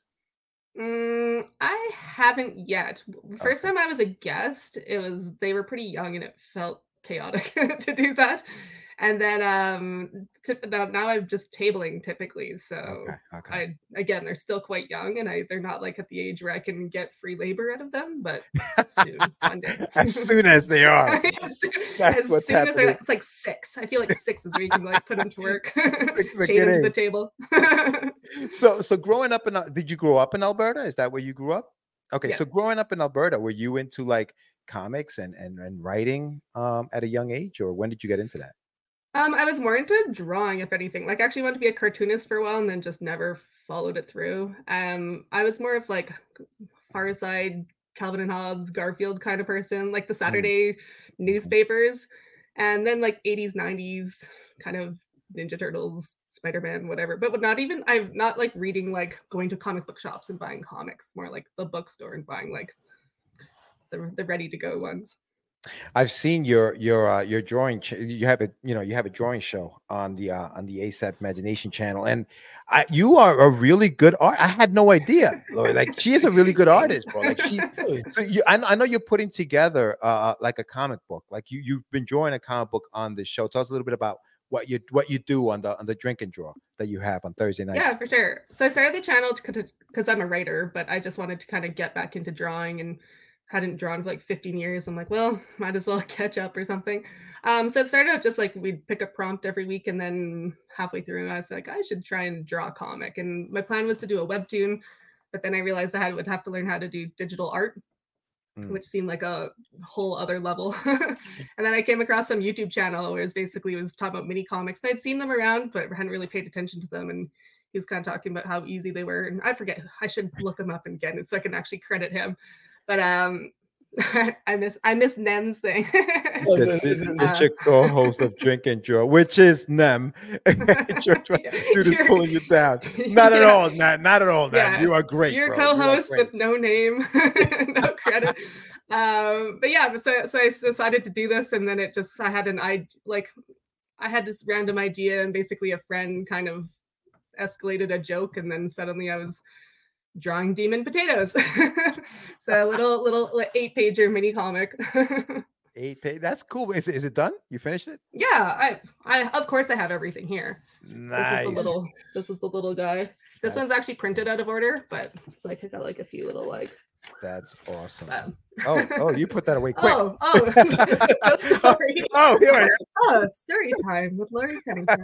Speaker 5: Mm, I haven't yet. The first okay. time I was a guest, it was they were pretty young and it felt chaotic to do that. And then um, t- now, now I'm just tabling typically. So
Speaker 2: okay, okay.
Speaker 5: I again, they're still quite young, and I they're not like at the age where I can get free labor out of them. But soon, one day.
Speaker 2: As soon as they are,
Speaker 5: as soon,
Speaker 2: that's
Speaker 5: as
Speaker 2: what's
Speaker 5: soon
Speaker 2: happening.
Speaker 5: As they're, it's like six. I feel like six is where you can like put them to work, chain them to the table.
Speaker 2: so, so growing up in, did you grow up in Alberta? Is that where you grew up? Okay, yeah. So growing up in Alberta, were you into like comics and and, and writing um, at a young age, or when did you get into that?
Speaker 5: Um, I was more into drawing, if anything. Like, I actually wanted to be a cartoonist for a while, and then just never followed it through. Um, I was more of like Far Side, Calvin and Hobbes, Garfield kind of person, like the Saturday mm. newspapers, and then like eighties, nineties, kind of Ninja Turtles, Spider-Man, whatever. But not even I'm not like reading, like going to comic book shops and buying comics. More like the bookstore and buying like the the ready to go ones.
Speaker 2: I've seen your your uh, your drawing. Ch- you have a you know you have a drawing show on the uh, on the ASAP Imagination channel, and I, you are a really good art. I had no idea, Lori. Like she is a really good artist, bro. Like she. So you, I, I know you're putting together uh, like a comic book. Like you you've been drawing a comic book on the show. Tell us a little bit about what you what you do on the on the drink and draw that you have on Thursday nights.
Speaker 5: Yeah, for sure. So I started the channel because I'm a writer, but I just wanted to kind of get back into drawing and hadn't drawn for like fifteen years. I'm like, well, might as well catch up or something. Um, so it started out just like we'd pick a prompt every week, and then halfway through, I was like, I should try and draw a comic. And my plan was to do a webtoon, but then I realized I had, would have to learn how to do digital art, mm. which seemed like a whole other level. And then I came across some YouTube channel where it was basically it was talking about mini comics. And I'd seen them around, but hadn't really paid attention to them. And he was kind of talking about how easy they were. And I forget, I should look him up and get it so I can actually credit him. But um, I miss I miss Nem's thing.
Speaker 2: It's your co-host of Drink and Draw, which is Nem. Dude is pulling you down. Not at yeah. all, not not at all. Nem. Yeah. You are great.
Speaker 5: You're
Speaker 2: bro.
Speaker 5: co-host
Speaker 2: you
Speaker 5: with no name, no credit. Um, but yeah, so so I decided to do this, and then it just I had an idea, like I had this random idea, and basically a friend kind of escalated a joke, and then suddenly I was drawing demon potatoes. So a little little eight pager mini comic.
Speaker 2: Eight page. That's cool. Is it is it done? You finished it?
Speaker 5: Yeah, I I of course I have everything here.
Speaker 2: Nice.
Speaker 5: This is the little this is the little guy. This That's one's actually printed out of order, but it's like I got like a few little like.
Speaker 2: That's awesome.
Speaker 5: Um,
Speaker 2: oh, oh, you put that away quick.
Speaker 5: Oh, oh, so sorry.
Speaker 2: Oh, here
Speaker 5: oh, story time with Lori Cunningham.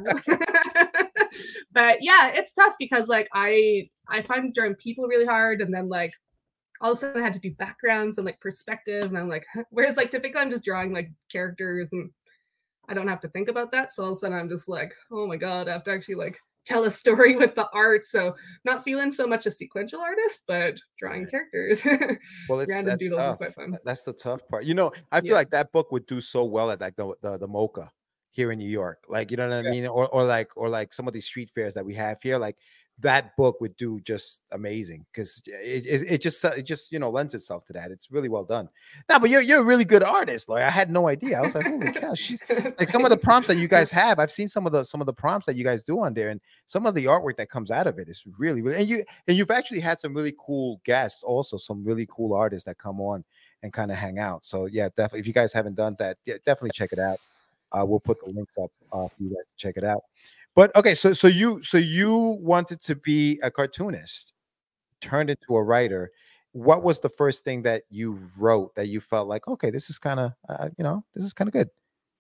Speaker 5: But yeah, it's tough because like I I find drawing people really hard, and then like all of a sudden I had to do backgrounds and like perspective, and I'm like, whereas like typically I'm just drawing like characters, and I don't have to think about that. So all of a sudden I'm just like, oh my God, I have to actually like tell a story with the art. So not feeling so much a sequential artist, but drawing right. characters.
Speaker 2: Well, it's
Speaker 5: random
Speaker 2: that's
Speaker 5: doodles
Speaker 2: tough.
Speaker 5: is quite fun.
Speaker 2: That's the tough part. You know, I feel yeah. like that book would do so well at like the the, the MoCA here in New York. Like, you know what I mean? Yeah. Or or like or like some of these street fairs that we have here. Like that book would do just amazing because it, it, it just it just you know lends itself to that. It's really well done. No, but you're you're a really good artist, Laurie. I had no idea. I was like, holy cow, she's like some of the prompts that you guys have. I've seen some of the some of the prompts that you guys do on there, and some of the artwork that comes out of it is really really. And you and you've actually had some really cool guests, also some really cool artists that come on and kind of hang out. So yeah, definitely. If you guys haven't done that, yeah, definitely check it out. Uh, we'll put the links up uh, for you guys to check it out. But okay, so so you so you wanted to be a cartoonist, turned into a writer. What was the first thing that you wrote that you felt like, okay, this is kind of uh, you know, this is kind of good?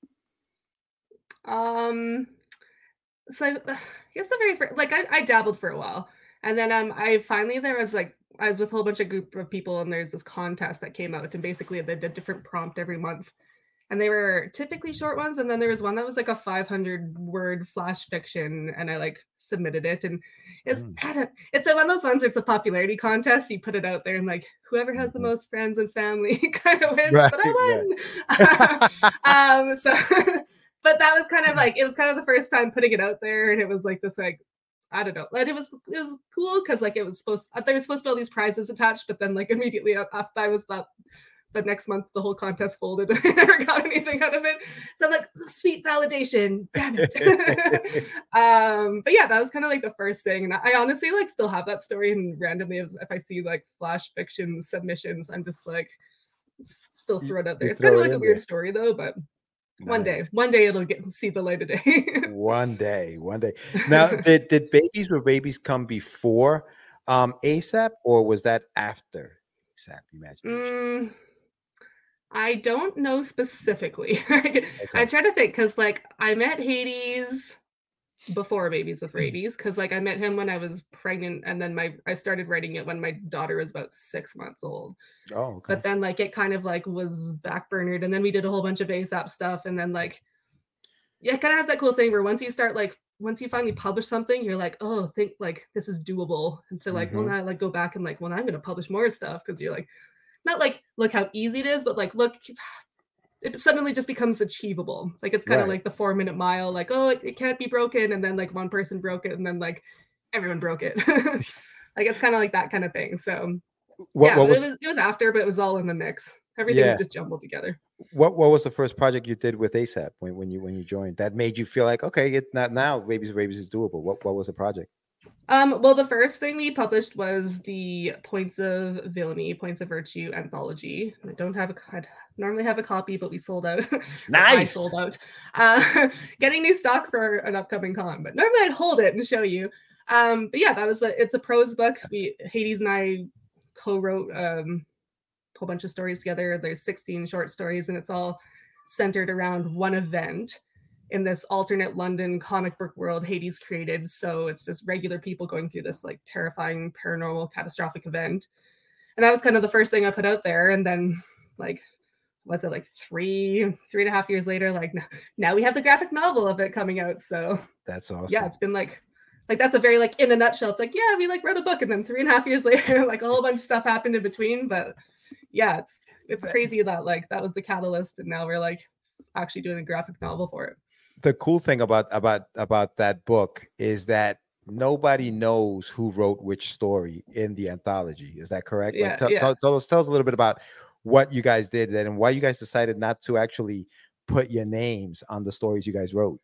Speaker 5: Um, so I, I guess the very first, like I, I dabbled for a while, and then um, I finally there was like I was with a whole bunch of group of people, and there's this contest that came out, and basically they did a different prompt every month. And they were typically short ones. And then there was one that was like a five hundred word flash fiction. And I like submitted it. And it's, mm. it's one of those ones where it's a popularity contest. You put it out there and like whoever has the most friends and family kind of wins. Right, but I won. Right. um, so, but that was kind of like, it was kind of the first time putting it out there. And it was like this, like, I don't know. But it was, it was cool. Cause like it was supposed, there was supposed to be all these prizes attached, but then like immediately after I was that, but next month the whole contest folded. I never got anything out of it. So I'm like, sweet validation, damn it. um, but yeah, that was kind of like the first thing. And I honestly like still have that story. And randomly, if I see like flash fiction submissions, I'm just like, still throw it out there. You it's kind of like a weird there. story though, but nice. one day, one day it'll get see the light of day.
Speaker 2: one day, one day. Now, did, did Babies Were Babies come before um, ASAP or was that after ASAP? Imagination.
Speaker 5: Mm. I don't know specifically. okay. I try to think because like I met Hades before Babies with Rabies because like I met him when I was pregnant and then my I started writing it when my daughter was about six months old.
Speaker 2: Oh, okay.
Speaker 5: But then like it kind of like was backburnered and then we did a whole bunch of ASAP stuff and then like yeah, it kind of has that cool thing where once you start like once you finally publish something, you're like, oh, think like this is doable. And so like, mm-hmm. well, now I like go back and like, well, now I'm gonna publish more stuff because you're like. Not like, look how easy it is, but like, look, it suddenly just becomes achievable. Like, it's kind of right. like the four minute mile, like, oh, it, it can't be broken. And then like one person broke it and then like everyone broke it. Like, it's kind of like that kind of thing. So what, yeah, what was, it, was, it was after, but it was all in the mix. Everything yeah. was just jumbled together.
Speaker 2: What What was the first project you did with ASAP when, when you when you joined that made you feel like, okay, it's not now, Babies Rabies is doable? What What was the project?
Speaker 5: Um, well, the first thing we published was the Points of Villainy, Points of Virtue anthology. I don't have a, I normally have a copy, but we sold out.
Speaker 2: Nice.
Speaker 5: I sold out. Uh, getting new stock for an upcoming con, but normally I'd hold it and show you. Um, but yeah, that was a, it's a prose book. We, Hades and I co-wrote um, a whole bunch of stories together. There's sixteen short stories and it's all centered around one event. In this alternate London comic book world Hades created. So it's just regular people going through this like terrifying paranormal catastrophic event. And that was kind of the first thing I put out there. And then like, was it like three, three and a half years later, like now we have the graphic novel of it coming out. So
Speaker 2: that's awesome.
Speaker 5: Yeah, it's been like, like that's a very like in a nutshell. It's like, yeah, we like wrote a book and then three and a half years later, like a whole bunch of stuff happened in between. But yeah, it's, it's crazy that like, that was the catalyst. And now we're like actually doing a graphic novel for it.
Speaker 2: The cool thing about about about that book is that nobody knows who wrote which story in the anthology. Is that correct?
Speaker 5: Yeah,
Speaker 2: like, t-
Speaker 5: yeah.
Speaker 2: Tell, tell us tell us a little bit about what you guys did then and why you guys decided not to actually put your names on the stories you guys wrote.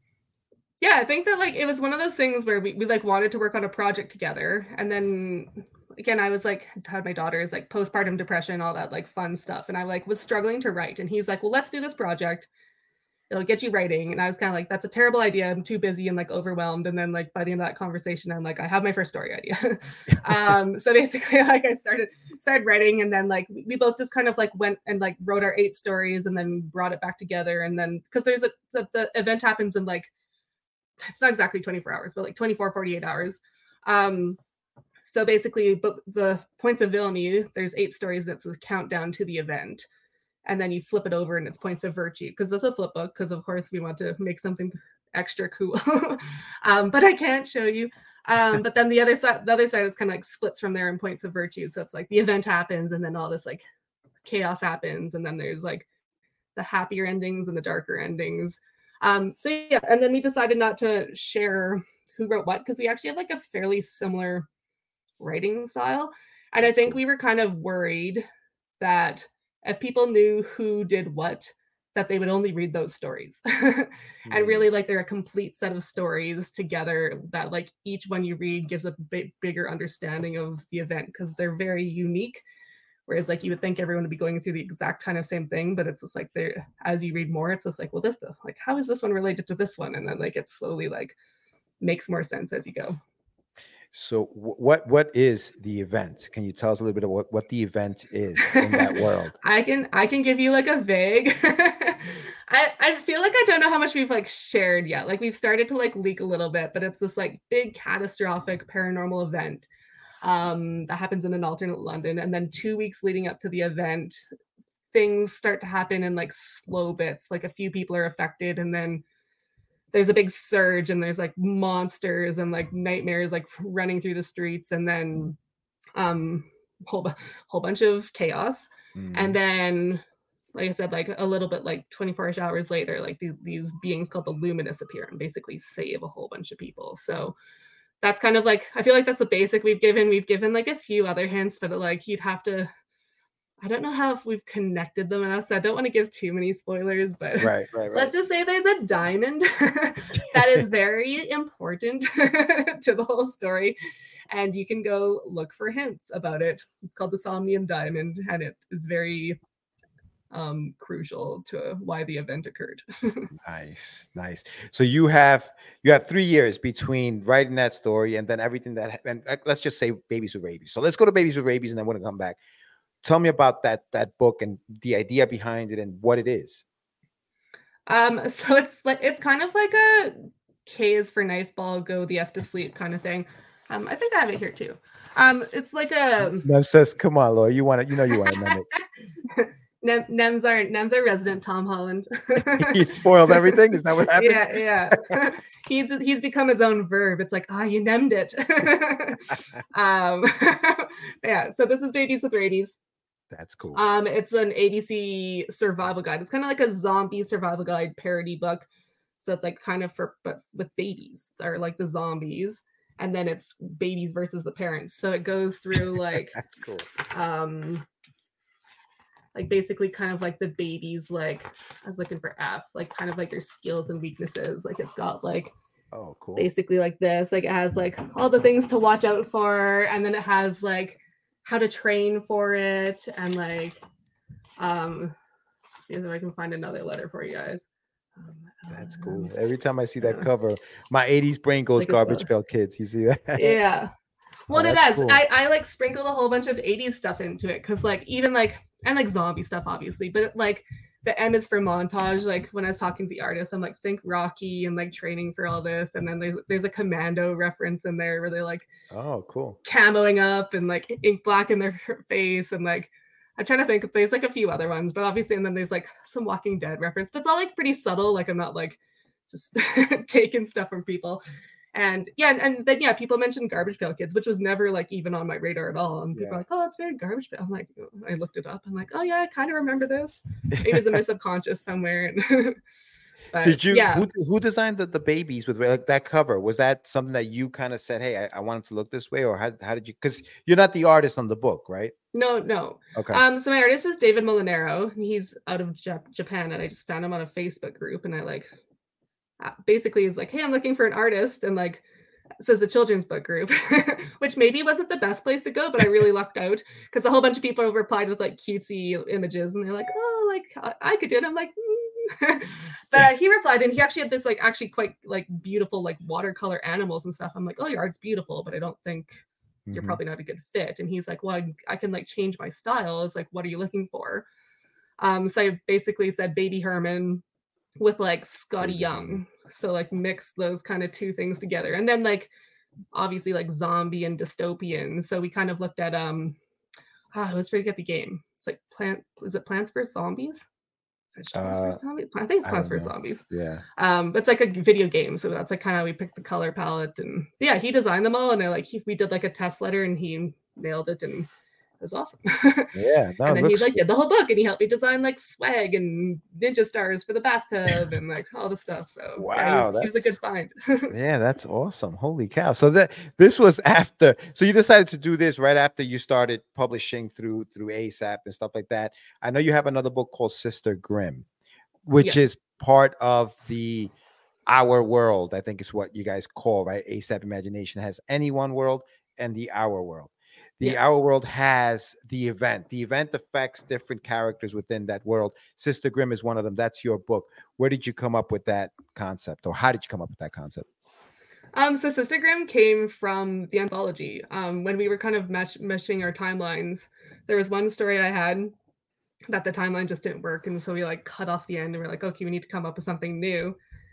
Speaker 5: Yeah, I think that like it was one of those things where we, we like wanted to work on a project together, and then again I was like had my daughter's like postpartum depression, all that like fun stuff, and I like was struggling to write, and he's like, well, let's do this project. It'll get you writing. And I was kind of like, that's a terrible idea. I'm too busy and like overwhelmed. And then like by the end of that conversation, I'm like, I have my first story idea. um, so basically like I started, started writing and then like we both just kind of like went and like wrote our eight stories and then brought it back together. And then, cause there's a, the, the event happens in like, it's not exactly twenty-four hours, but like twenty-four, forty-eight hours. Um, so basically, but the Points of Villainy, there's eight stories that's a countdown to the event. and then you flip it over and it's points of virtue, because it's a flip book, because of course we want to make something extra cool. um, but I can't show you. Um, but then the other side, the other side is kind of like splits from there in points of virtue. So it's like the event happens, and then all this like chaos happens, and then there's like the happier endings and the darker endings. Um, so yeah, and then we decided not to share who wrote what, because we actually have like a fairly similar writing style. And I think we were kind of worried that if people knew who did what, that they would only read those stories. And really, like, they're a complete set of stories together that like each one you read gives a bit bigger understanding of the event, because they're very unique. Whereas like you would think everyone would be going through the exact kind of same thing, but it's just like they're, as you read more, it's just like, well, this stuff, like, how is this one related to this one? And then like it slowly like makes more sense as you go. So
Speaker 2: what what is the event? Can you tell us a little bit of what, what the event is in that world?
Speaker 5: I can I can give you like a vague. I, I feel like I don't know how much we've like shared yet. Like we've started to like leak a little bit, but it's this like big catastrophic paranormal event um, that happens in an alternate London. And then two weeks leading up to the event, things start to happen in like slow bits. Like a few people are affected, and then there's a big surge, and there's like monsters and like nightmares like running through the streets, and then um whole whole bunch of chaos. Mm. And then, like I said, like a little bit like twenty-four hours later, like th- these beings called the Luminous appear and basically save a whole bunch of people. So that's kind of like, I feel like that's the basic we've given. We've given like a few other hints, but like you'd have to, I don't know how if we've connected them enough, so I don't want to give too many spoilers, but
Speaker 2: right, right, right.
Speaker 5: let's just say there's a diamond that is very important to the whole story, and you can go look for hints about it. It's called the Somnium Diamond, and it is very um, crucial to why the event occurred.
Speaker 2: Nice, nice. So you have you have three years between writing that story and then everything that, and let's just say Babies with Rabies. So let's go to Babies with Rabies, and then we're gonna come back. Tell me about that that book and the idea behind it and what it is.
Speaker 5: Um, so it's like it's kind of like a K is for knife ball, go the F to sleep kind of thing. Um, I think I have it here too. Um, it's like a
Speaker 2: Nev says, "Come on, Laura, you want to, you know, you want to name it."
Speaker 5: Nem, Nem's our Nem's our resident Tom Holland.
Speaker 2: He spoils everything. Is that what happens?
Speaker 5: Yeah, yeah. he's he's become his own verb. It's like, ah, oh, you named it. um, yeah. So this is Babies with Rabies.
Speaker 2: That's cool.
Speaker 5: Um, it's an A B C survival guide. It's kind of like a zombie survival guide parody book. So it's like kind of for, but with babies, or like the zombies, and then it's babies versus the parents. So it goes through like
Speaker 2: that's cool.
Speaker 5: Um, like basically kind of like the babies, like I was looking for F, like kind of like their skills and weaknesses. Like it's got like
Speaker 2: oh cool,
Speaker 5: basically like this. Like it has like all the things to watch out for, and then it has like how to train for it, and like um see if I can find another letter for you guys. Um,
Speaker 2: that's cool. Every time I see that cover, my eighties brain goes like Garbage Pail Kids. You see that?
Speaker 5: Yeah. Well, oh, it does. Cool. I, I like sprinkled a whole bunch of eighties stuff into it, because like even like and like zombie stuff obviously, but it, like the M is for montage. Like when I was talking to the artist, I'm like, think Rocky and like training for all this. And then there's there's a Commando reference in there where they're like,
Speaker 2: oh, cool,
Speaker 5: camoing up and like ink black in their face. And like, I'm trying to think, there's like a few other ones, but obviously, and then there's like some Walking Dead reference, but it's all like pretty subtle. Like I'm not like just taking stuff from people. And yeah, and, and then yeah, people mentioned Garbage Pail Kids, which was never like even on my radar at all. And people yeah. are like, "Oh, that's very Garbage Pail." I'm like, I looked it up. I'm like, "Oh yeah, I kind of remember this. It was in my subconscious somewhere." But,
Speaker 2: did you?
Speaker 5: Yeah.
Speaker 2: Who, who designed the, the babies with like that cover? Was that something that you kind of said, "Hey, I, I want them to look this way," or how how did you? Because you're not the artist on the book, right?
Speaker 5: No, no.
Speaker 2: Okay.
Speaker 5: Um. So my artist is David Molinaro. He's out of Jap- Japan, and I just found him on a Facebook group, and I like basically is like, "Hey, I'm looking for an artist," and like. Says a children's book group, which maybe wasn't the best place to go, but I really lucked out because a whole bunch of people replied with like cutesy images, and they're like, "Oh, like I, I could do it." I'm like, mm. But uh, he replied, and he actually had this like actually quite like beautiful like watercolor animals and stuff. I'm like, "Oh, your art's beautiful, but I don't think you're mm-hmm. probably not a good fit." And he's like, "Well, I, I can like change my style." It's like, "What are you looking for?" Um, so I basically said Baby Herman with like Scotty Young. So like mix those kind of two things together. And then like obviously like zombie and dystopian. So we kind of looked at um oh, I always forget the game. it's like plant. Is it Plants vs Zombies?
Speaker 2: Uh,
Speaker 5: Zombies? I think it's Plants vs Zombies.
Speaker 2: Yeah.
Speaker 5: Um, but it's like a video game, so that's like kind of how we picked the color palette, and yeah, he designed them all, and I like he, we did like a test letter, and he nailed it, and it was awesome.
Speaker 2: Yeah, no,
Speaker 5: and then he like
Speaker 2: cool.
Speaker 5: did the whole book, and he helped me design like swag and ninja stars for the bathtub and like all the stuff. So
Speaker 2: wow,
Speaker 5: yeah, he, was, he was a good find.
Speaker 2: Yeah, that's awesome. Holy cow! So that this was after. So you decided to do this right after you started publishing through through ASAP and stuff like that. I know you have another book called Sister Grimm, which yeah. is part of the Our World. I think is what you guys call, right? ASAP Imagination has Any One World and the Our World. The yeah. Our World has the event. The event affects different characters within that world. Sister Grimm is one of them. That's your book. Where did you come up with that concept, or how did you come up with that concept?
Speaker 5: Um, so Sister Grimm came from the anthology. Um, when we were kind of mesh- meshing our timelines, there was one story I had that the timeline just didn't work, and so we like cut off the end, and we're like, okay, we need to come up with something new.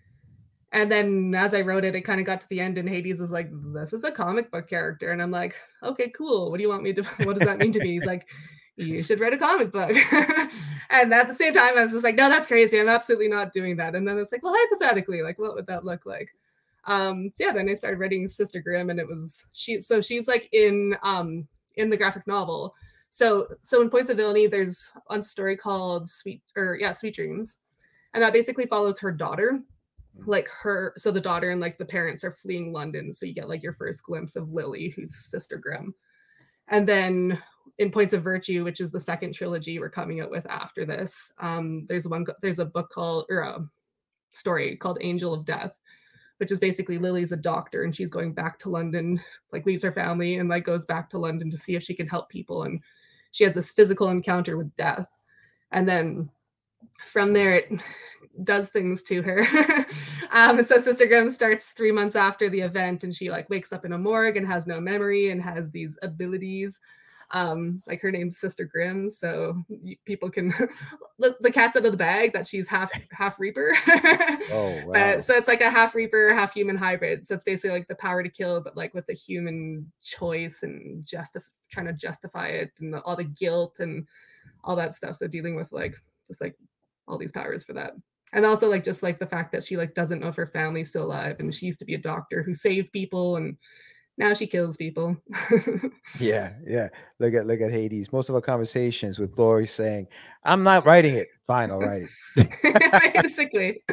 Speaker 5: And then as I wrote it, it kind of got to the end, and Hades was like, this is a comic book character. And I'm like, okay, cool. What do you want me to, what does that mean to me? He's like, you should write a comic book. And at the same time, I was just like, no, that's crazy. I'm absolutely not doing that. And then it's like, well, hypothetically, like, what would that look like? Um, so yeah, then I started writing Sister Grimm, and it was, she, so she's like in, um, in the graphic novel. So, so in Points of Villainy, there's a story called Sweet, or yeah, Sweet Dreams. And that basically follows her daughter. Like her, so the daughter and like the parents are fleeing London, so you get like your first glimpse of Lily, who's Sister Grimm. And then in Points of Virtue, which is the second trilogy we're coming out with after this, um there's one there's a book called, or a story called Angel of Death, which is basically Lily's a doctor, and she's going back to London, like leaves her family and like goes back to London to see if she can help people, and she has this physical encounter with death, and then from there it does things to her. um and so Sister Grimm starts three months after the event, and she like wakes up in a morgue and has no memory and has these abilities. Um like her name's Sister Grimm, so people can look, the cat's out of the bag that she's half half Reaper.
Speaker 2: Oh wow.
Speaker 5: But, so it's like a half Reaper, half human hybrid. So it's basically like the power to kill, but like with the human choice and just trying to justify it, and all the guilt and all that stuff. So dealing with like just like all these powers for that. And also like just like the fact that she like doesn't know if her family's still alive, and she used to be a doctor who saved people, and now she kills people.
Speaker 2: yeah, yeah. Look at look at Hades. Most of our conversations with Lori saying, "I'm not writing it." Fine, I'll write
Speaker 5: it. Basically.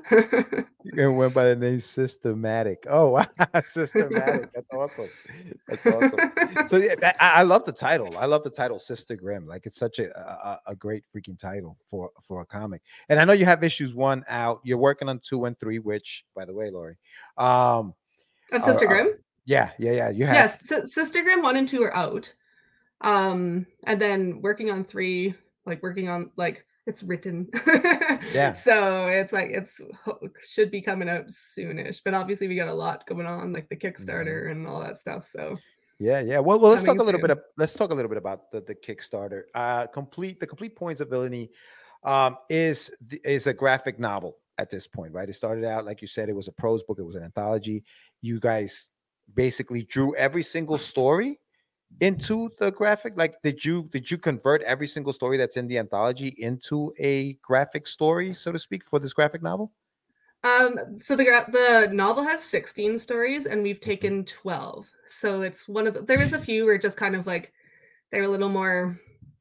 Speaker 2: You went by the name Systematic. Oh, wow. Systematic. That's awesome. That's awesome. So yeah, that, I, I love the title. I love the title Sister Grimm. Like it's such a, a a great freaking title for for a comic. And I know you have issues one out. You're working on two and three, which, by the way, Lori, um,
Speaker 5: of Sister
Speaker 2: are,
Speaker 5: Grimm.
Speaker 2: Are, yeah, yeah, yeah. You have.
Speaker 5: Yes, so, Sister Grimm one and two are out. Um, and then working on three, like working on like it's written.
Speaker 2: Yeah.
Speaker 5: So it's like it's should be coming out soonish, but obviously we got a lot going on, like the Kickstarter mm-hmm. and all that stuff. So
Speaker 2: yeah, yeah. Well, well, let's talk a little soon. bit. Of, let's talk a little bit about the, the Kickstarter. Uh, complete the complete Points of Villainy um, is is a graphic novel at this point, right? It started out like you said, it was a prose book, it was an anthology. You guys basically drew every single story into the graphic. Like did you did you convert every single story that's in the anthology into a graphic story, so to speak, for this graphic novel?
Speaker 5: Um so the gra- the novel has sixteen stories, and we've taken twelve. So it's one of the, there was a few where just kind of like they're a little more,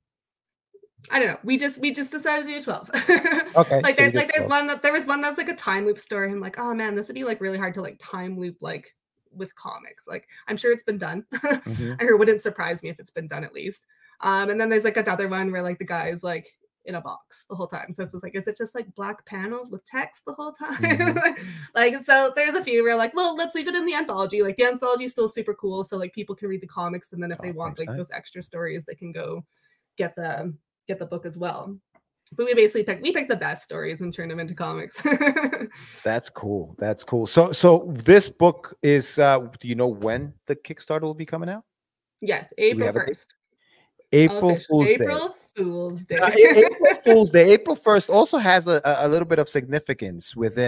Speaker 5: I don't know. We just we just decided to do twelve.
Speaker 2: Okay.
Speaker 5: like
Speaker 2: so
Speaker 5: there's like there's one that there was one that's like a time loop story. I'm like, oh man, this would be like really hard to like time loop like with comics. Like I'm sure it's been done. Mm-hmm. I heard, wouldn't surprise me if it's been done at least. Um, and then there's like another one where like the guy is like in a box the whole time. So it's just like, is it just like black panels with text the whole time? Mm-hmm. Like, so there's a few where like, well, let's leave it in the anthology. Like the anthology is still super cool. So like people can read the comics, and then if oh, they want like sense. those extra stories, they can go get the get the book as well. But we basically picked we picked the best stories and turned them into comics.
Speaker 2: That's cool. That's cool. So so this book is uh do you know when the Kickstarter will be coming out?
Speaker 5: Yes, April first.
Speaker 2: April Fool's Day.
Speaker 5: April Fool's Day.
Speaker 2: uh, April Fool's Day. April first also has a, a little bit of significance within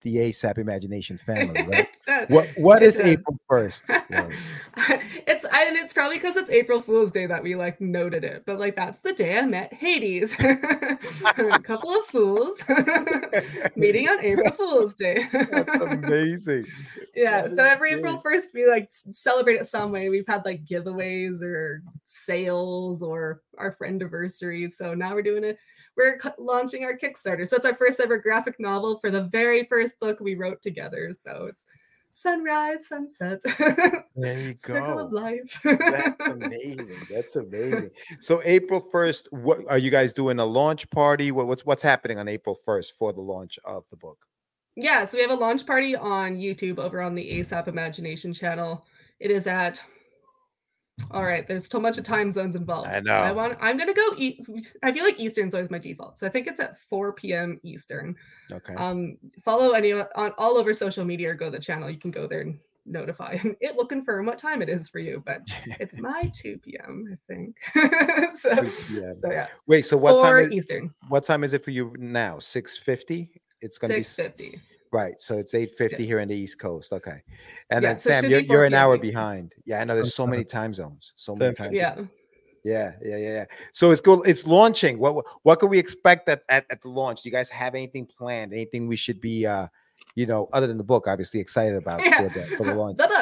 Speaker 2: the ASAP Imagination family, right? what what is does. April first?
Speaker 5: It's and it's probably because it's April Fool's Day that we like noted it, but like that's the day I met Hades. A couple of fools meeting on April Fool's Day.
Speaker 2: That's amazing.
Speaker 5: Yeah,
Speaker 2: that
Speaker 5: so every great. April first we like celebrate it some way. We've had like giveaways or sales or our friend anniversaries. So now we're doing it. We're launching our Kickstarter. So it's our first ever graphic novel for the very first book we wrote together. So it's sunrise, sunset.
Speaker 2: There you go.
Speaker 5: Circle of life.
Speaker 2: That's amazing. That's amazing. So April first, what are you guys doing? A launch party? What, what's what's happening on April first for the launch of the book?
Speaker 5: Yeah, so we have a launch party on YouTube over on the ASAP Imagination channel. It is at all right, there's so much of time zones involved.
Speaker 2: I know.
Speaker 5: I want I'm gonna go eat. I feel like Eastern's always my default. So I think it's at four p.m. Eastern.
Speaker 2: Okay.
Speaker 5: Um, follow any on all over social media or go to the channel. You can go there and notify. It will confirm what time it is for you, but it's my two p.m. I think. so, so yeah.
Speaker 2: Wait, so what time is
Speaker 5: Eastern?
Speaker 2: What time is it for you now? six fifty? It's gonna
Speaker 5: six fifty.
Speaker 2: Be right, so it's eight fifty yeah. here in the East Coast. Okay, and
Speaker 5: yeah,
Speaker 2: then
Speaker 5: so
Speaker 2: Sam, you're, you're an hour behind. Yeah, I know. There's so many time zones. So many time
Speaker 5: yeah.
Speaker 2: zones. Yeah, yeah, yeah, yeah. So it's cool. It's launching. What what can we expect at, at at the launch? Do you guys have anything planned? Anything we should be, uh, you know, other than the book, obviously excited about
Speaker 5: yeah.
Speaker 2: for, the, for the launch?
Speaker 5: The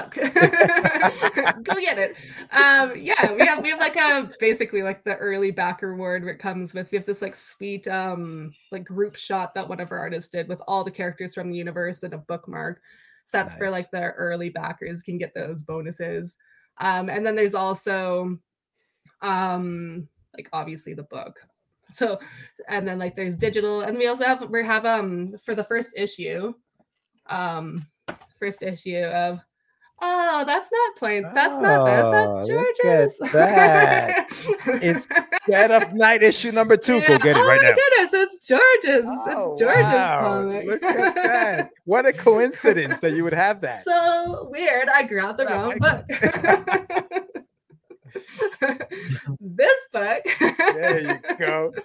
Speaker 5: book. Go get it. Um, yeah, we have we have like a basically like the early backer award where it comes with we have this like sweet um like group shot that one of our artists did with all the characters from the universe and a bookmark. So that's nice. For like the early backers can get those bonuses. Um, and then there's also um like obviously the book. So and then like there's digital, and we also have we have um for the first issue. Um, first issue of oh, that's not plain. That's oh, not this. That's George's.
Speaker 2: Look at that. It's Dead of Night issue number two. Yeah. Go get it
Speaker 5: oh
Speaker 2: right now.
Speaker 5: Oh my goodness, it's George's.
Speaker 2: Oh,
Speaker 5: it's George's
Speaker 2: wow.
Speaker 5: comic.
Speaker 2: Look at that. What a coincidence that you would have that.
Speaker 5: So weird. I grabbed the wrong book. This book.
Speaker 2: There you go.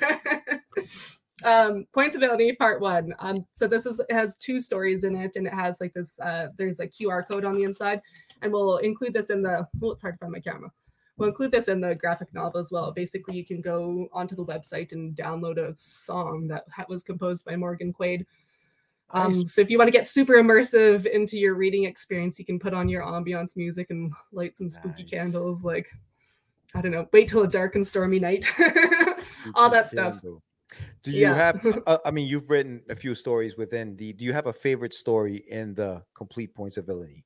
Speaker 5: um Pointability part one. Um so this is it has two stories in it, and it has like this uh there's a Q R code on the inside, and we'll include this in the well it's hard to find my camera we'll include this in the graphic novel as well. Basically you can go onto the website and download a song that was composed by Morgan Quaid. Um nice. So if you want to get super immersive into your reading experience, you can put on your ambiance music and light some spooky nice. Candles, like I don't know, wait till a dark and stormy night. All that stuff.
Speaker 2: Candle. Do you yeah. have, uh, I mean, you've written a few stories within the, do you have a favorite story in the Complete Points of Villainy?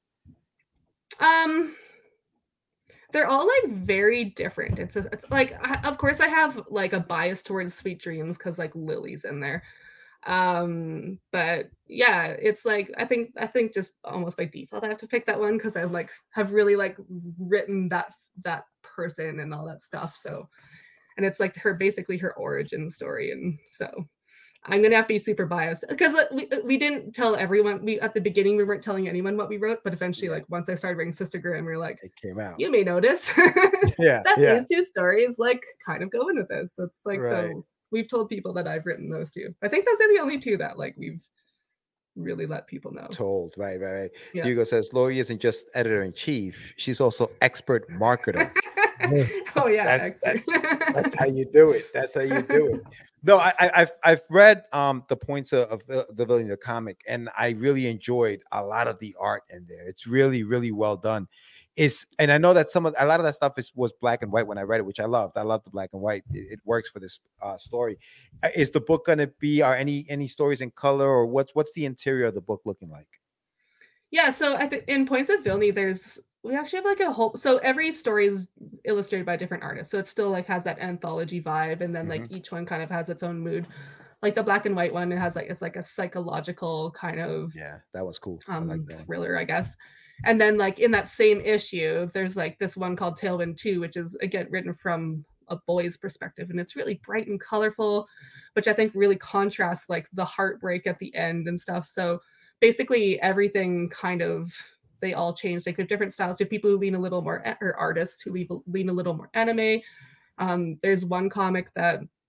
Speaker 5: Um, they're all like very different. It's, a, it's like, I, of course I have like a bias towards Sweet Dreams because like Lily's in there. Um, but yeah, it's like, I think, I think just almost by default, I have to pick that one because I like have really like written that, that person and all that stuff. So and it's like her basically her origin story, and so I'm gonna have to be super biased because we, we didn't tell everyone. We at the beginning we weren't telling anyone what we wrote, but eventually, yeah. like once I started writing Sister Grimm, we were like,
Speaker 2: it came out.
Speaker 5: You may notice,
Speaker 2: yeah,
Speaker 5: that
Speaker 2: yeah.
Speaker 5: these two stories like kind of go into this. So it's like
Speaker 2: right.
Speaker 5: so we've told people that I've written those two. I think those are the only two that like we've really let people know.
Speaker 2: Told right, right, right.
Speaker 5: Yeah.
Speaker 2: Hugo says Lori isn't just editor in chief; she's also expert marketer.
Speaker 5: Oh yeah,
Speaker 2: that's, that, that's how you do it. That's how you do it. No, I, I, I've I've read um the points of, of the Villainy the comic, and I really enjoyed a lot of the art in there. It's really really well done. Is and I know that some of a lot of that stuff is was black and white when I read it, which I loved. I love the black and white. It, it works for this uh, story. Is the book going to be? Are any any stories in color, or what's what's the interior of the book looking like?
Speaker 5: Yeah, so I think in Points of Villainy, there's we actually have like a whole. So every story is illustrated by a different artist, so it still like has that anthology vibe, and then like mm-hmm. each one kind of has its own mood. Like the black and white one, it has like it's like a psychological kind of
Speaker 2: yeah, that was cool.
Speaker 5: Um,
Speaker 2: I like that.
Speaker 5: Thriller, I guess. And then like in that same issue, there's like this one called Tailwind two, which is again written from a boy's perspective, and it's really bright and colorful, which I think really contrasts like the heartbreak at the end and stuff. So basically everything kind of they all change. Like with different styles. You have people who lean a little more or artists who lean, lean a little more anime. Um, there's one comic that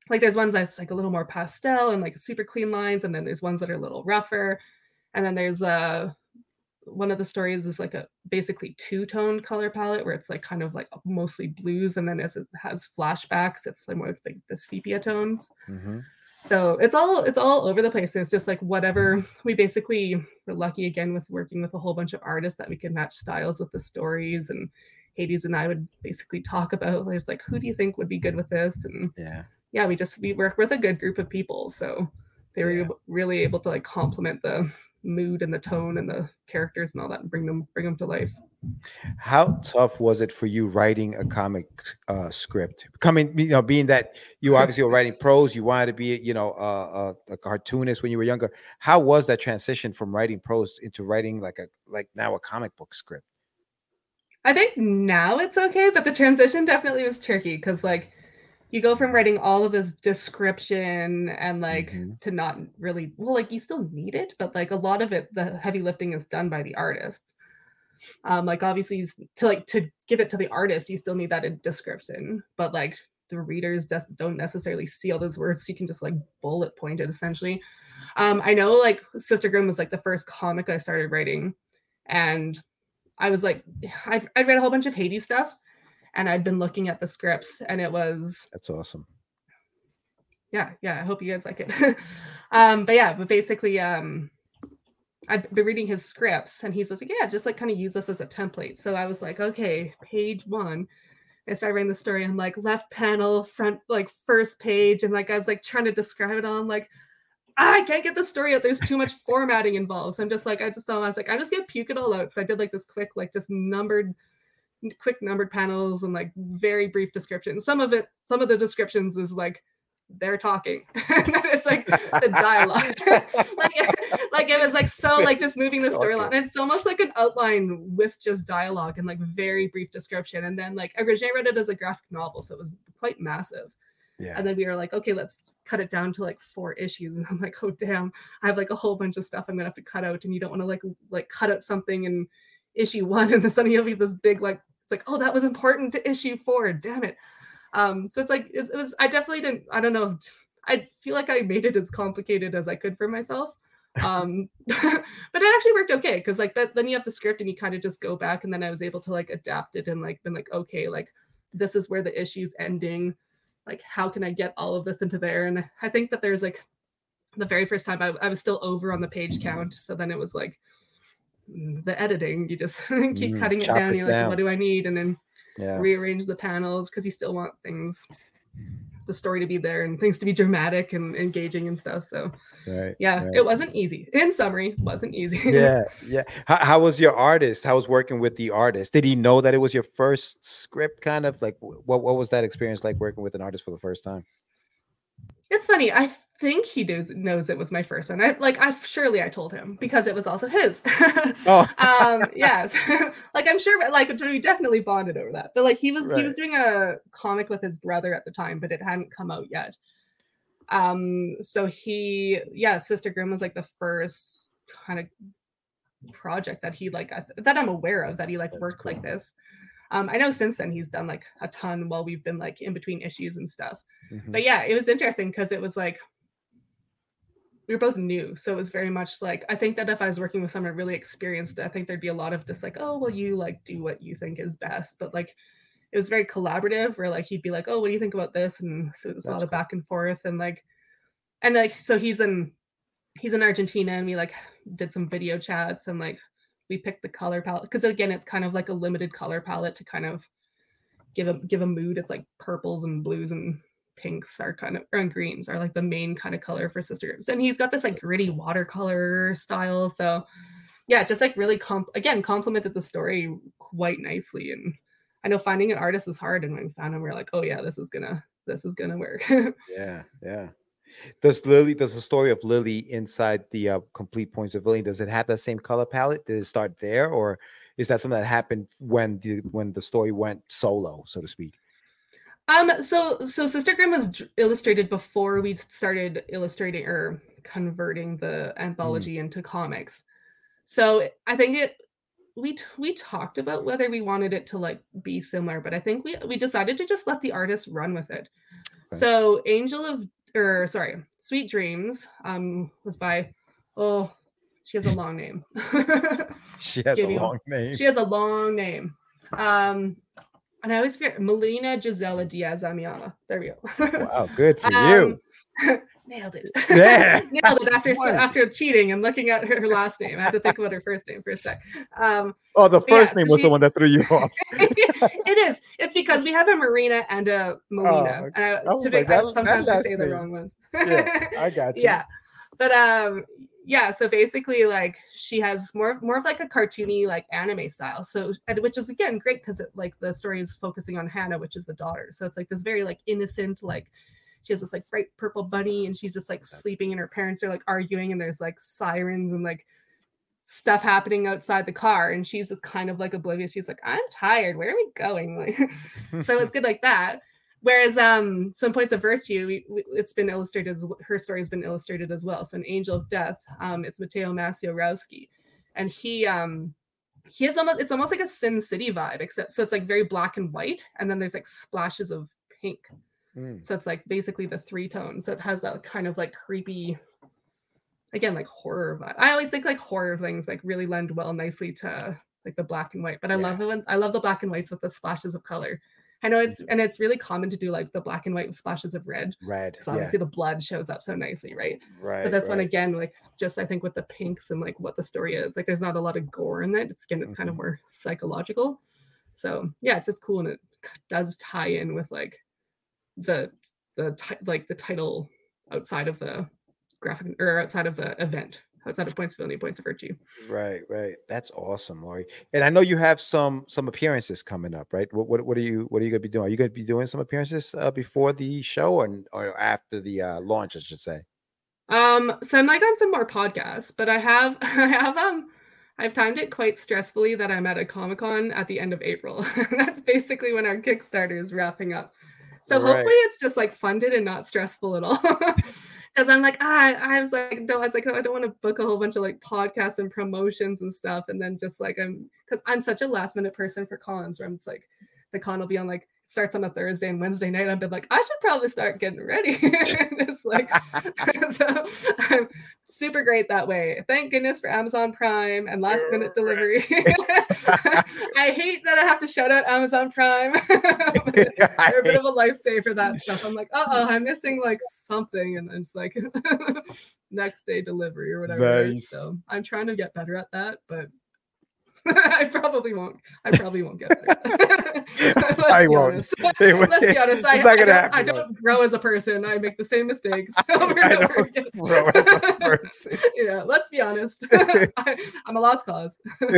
Speaker 5: like there's ones that's like a little more pastel and like super clean lines, and then there's ones that are a little rougher, and then there's uh one of the stories is like a basically two-tone color palette where it's like kind of like mostly blues, and then as it has flashbacks, it's like more like the sepia tones.
Speaker 2: Mm-hmm.
Speaker 5: So it's all it's all over the place. It's just like whatever we basically were lucky again with working with a whole bunch of artists that we could match styles with the stories, and Hades and I would basically talk about there's like, who do you think would be good with this? And
Speaker 2: yeah,
Speaker 5: yeah, we just we work with a good group of people, so they were yeah. really able to like complement the mood and the tone and the characters and all that and bring them bring them to life.
Speaker 2: How tough was it for you writing a comic uh script, coming, you know, being that you obviously were writing prose, you wanted to be, you know, uh, a, a cartoonist when you were younger? How was that transition from writing prose into writing like a like now a comic book script?
Speaker 5: I think now it's okay, but the transition definitely was tricky because like you go from writing all of this description and like mm-hmm. to not really, well, like you still need it, but like a lot of it, the heavy lifting is done by the artists. Um, like obviously to like to give it to the artist, you still need that in description, but like the readers just don't necessarily see all those words. So you can just like bullet point it essentially. Um, I know like Sister Grimm was like the first comic I started writing, and I was like, I'd, I'd read a whole bunch of Hades stuff, and I'd been looking at the scripts, and it was
Speaker 2: that's awesome.
Speaker 5: Yeah, yeah. I hope you guys like it. um, but yeah, but basically, um, I'd been reading his scripts, and he's like, yeah, just like kind of use this as a template. So I was like, okay, page one. I started writing the story. I'm like left panel, front, like first page, and like I was like trying to describe it all. I'm like, ah, I can't get the story out. There's too much formatting involved. So I'm just like, I just I was like, I just get puke it all out. So I did like this quick, like just numbered. quick numbered panels and like very brief descriptions. Some of it, some of the descriptions is like they're talking. It's like the dialogue. like, like it was like so like just moving the storyline. And it's almost like an outline with just dialogue and like very brief description. And then like originally I read it as a graphic novel, so it was quite massive. Yeah. And then we were like, okay, let's cut it down to like four issues. And I'm like, oh damn, I have like a whole bunch of stuff I'm gonna have to cut out. And you don't want to like like cut out something and issue one, and then suddenly you'll be this big like it's like, oh, that was important to issue four, damn it. Um so it's like it, it was I definitely didn't I don't know I feel like I made it as complicated as I could for myself, um but it actually worked okay because like that then you have the script and you kind of just go back, and then I was able to like adapt it and like been like, okay, like this is where the issue's ending, like how can I get all of this into there. And I think that there's like the very first time I, I was still over on the page count, so then it was like the editing, you just keep mm, cutting it down. It you're down. Like, what do I need? And then yeah. rearrange the panels because you still want things, the story to be there and things to be dramatic and engaging and stuff. So
Speaker 2: right,
Speaker 5: yeah,
Speaker 2: right.
Speaker 5: It wasn't easy. In summary, wasn't easy.
Speaker 2: yeah, yeah. How, how was your artist? How was working with the artist? Did he know that it was your first script? Kind of like what what was that experience like working with an artist for the first time?
Speaker 5: It's funny. I think he knows knows it was my first one. I like I surely I told him because it was also his. oh. um yes. Like I'm sure like we definitely bonded over that. But like he was right. he was doing a comic with his brother at the time, but it hadn't come out yet. Um so he yeah, Sister Grimm was like the first kind of project that he like that I'm aware of that he like That's worked cool. like this. Um I know since then he's done like a ton while we've been like in between issues and stuff. Mm-hmm. But yeah, it was interesting because it was like we were both new, so it was very much like I think that if I was working with someone really experienced, I think there'd be a lot of just like, oh well, you like do what you think is best. But like it was very collaborative, where like he'd be like, oh, what do you think about this? And so it was That's a lot cool. of back and forth, and like and like so he's in he's in Argentina, and we like did some video chats, and like we picked the color palette because again, it's kind of like a limited color palette to kind of give a give a mood. It's like purples and blues and pinks are kind of and greens are like the main kind of color for Sister Grimm. And he's got this like gritty watercolor style. So yeah, just like really comp again complemented the story quite nicely. And I know finding an artist is hard, and when we found him, we we're like, oh yeah, this is gonna this is gonna work.
Speaker 2: yeah, yeah. Does Lily does the story of Lily inside the uh, Complete Points of Villainy, does it have that same color palette? Did it start there, or is that something that happened when the when the story went solo, so to speak?
Speaker 5: Um, so so Sister Grimm was illustrated before we started illustrating or converting the anthology mm. into comics. So I think it we we talked about whether we wanted it to like be similar, but I think we we decided to just let the artist run with it. So Angel of, or sorry, Sweet Dreams um, was by, oh, she has a long name.
Speaker 2: She has
Speaker 5: Give
Speaker 2: a
Speaker 5: you-
Speaker 2: long name.
Speaker 5: She has a long name. Um, and I always forget, Melina Gisela Diaz Amiana. There we go.
Speaker 2: Wow, good for
Speaker 5: Um,
Speaker 2: you.
Speaker 5: Nailed it.
Speaker 2: Yeah,
Speaker 5: Nailed it after
Speaker 2: one.
Speaker 5: after cheating and looking at her, her last name. I had to think about her first name for a sec. Um,
Speaker 2: Oh, the first
Speaker 5: yeah,
Speaker 2: name was
Speaker 5: she-
Speaker 2: the one that threw you off.
Speaker 5: it is. It's because we have a Marina and a Melina.
Speaker 2: Oh,
Speaker 5: and I,
Speaker 2: I was
Speaker 5: to be-
Speaker 2: like, that-
Speaker 5: I, sometimes
Speaker 2: that
Speaker 5: I
Speaker 2: last
Speaker 5: say the
Speaker 2: name.
Speaker 5: wrong ones.
Speaker 2: Yeah, I got you.
Speaker 5: Yeah, but um, yeah. So basically, like she has more more of like a cartoony like anime style. So and which is again great because it like the story is focusing on Hannah, which is the daughter. So it's like this very like innocent like. She has this like bright purple bunny, and she's just like sleeping, and her parents are like arguing, and there's like sirens and like stuff happening outside the car, and she's just kind of like oblivious. She's like, "I'm tired. Where are we going?" Like, so it's good like that. Whereas, um, some Points of Virtue, we, we, it's been illustrated. As, her story has been illustrated as well. So, an Angel of Death, um, it's Mateo Maciorowski, and he, um, he has almost it's almost like a Sin City vibe, except so it's like very black and white, and then there's like splashes of pink.
Speaker 2: Mm.
Speaker 5: So it's like basically the three tones. So it has that kind of like creepy, again, like horror vibe. I always think like horror things like really lend well nicely to like the black and white. But I
Speaker 2: Yeah.
Speaker 5: love it when I love the black and whites with the splashes of color. I know it's and it's really common to do like the black and white with splashes of red.
Speaker 2: Red.
Speaker 5: Because
Speaker 2: Yeah.
Speaker 5: obviously the blood shows up so nicely, right?
Speaker 2: Right.
Speaker 5: But this one
Speaker 2: right.
Speaker 5: again, like just I think with the pinks and like what the story is, like there's not a lot of gore in it. It's again, it's kind of
Speaker 2: Mhm.
Speaker 5: more psychological. So yeah, it's just cool and it does tie in with like the the ti- like the title outside of the graphic or outside of the event, outside of Points of Villainy, Points of Virtue.
Speaker 2: Right, right. That's awesome, Lori. And I know you have some some appearances coming up, right? What what, what are you what are you gonna be doing? Are you gonna be doing some appearances uh, before the show or or after the uh, launch? I should say.
Speaker 5: Um, so I'm like on some more podcasts, but I have I have um I've timed it quite stressfully that I'm at a Comic-Con at the end of April. That's basically when our Kickstarter is wrapping up. So
Speaker 2: Right.
Speaker 5: hopefully it's just like funded and not stressful at all. Because I'm like, ah, I was like, no, I was like, oh, I don't want to book a whole bunch of like podcasts and promotions and stuff, and then just like I'm because I'm such a last minute person for cons where I'm just like the con will be on like starts on a Thursday and Wednesday night. I've been like, I should probably start getting ready. It's like so I'm super great that way. Thank goodness for Amazon Prime and last minute delivery. I hate that I have to shout out Amazon Prime. They're a bit of a lifesaver that stuff. I'm like, uh oh, I'm missing like something, and it's like next day delivery or whatever.
Speaker 2: Nice.
Speaker 5: So I'm trying to get better at that, but I probably won't. I probably won't get there. Let's
Speaker 2: I
Speaker 5: be
Speaker 2: won't.
Speaker 5: honest.
Speaker 2: It won't.
Speaker 5: Let's be honest. I,
Speaker 2: It's not
Speaker 5: I
Speaker 2: gonna
Speaker 5: don't,
Speaker 2: happen,
Speaker 5: I
Speaker 2: though.
Speaker 5: don't grow as a person. I make the same mistakes over
Speaker 2: I
Speaker 5: and over
Speaker 2: don't
Speaker 5: again.
Speaker 2: grow as a person.
Speaker 5: Yeah, let's be honest. I, I'm a lost cause.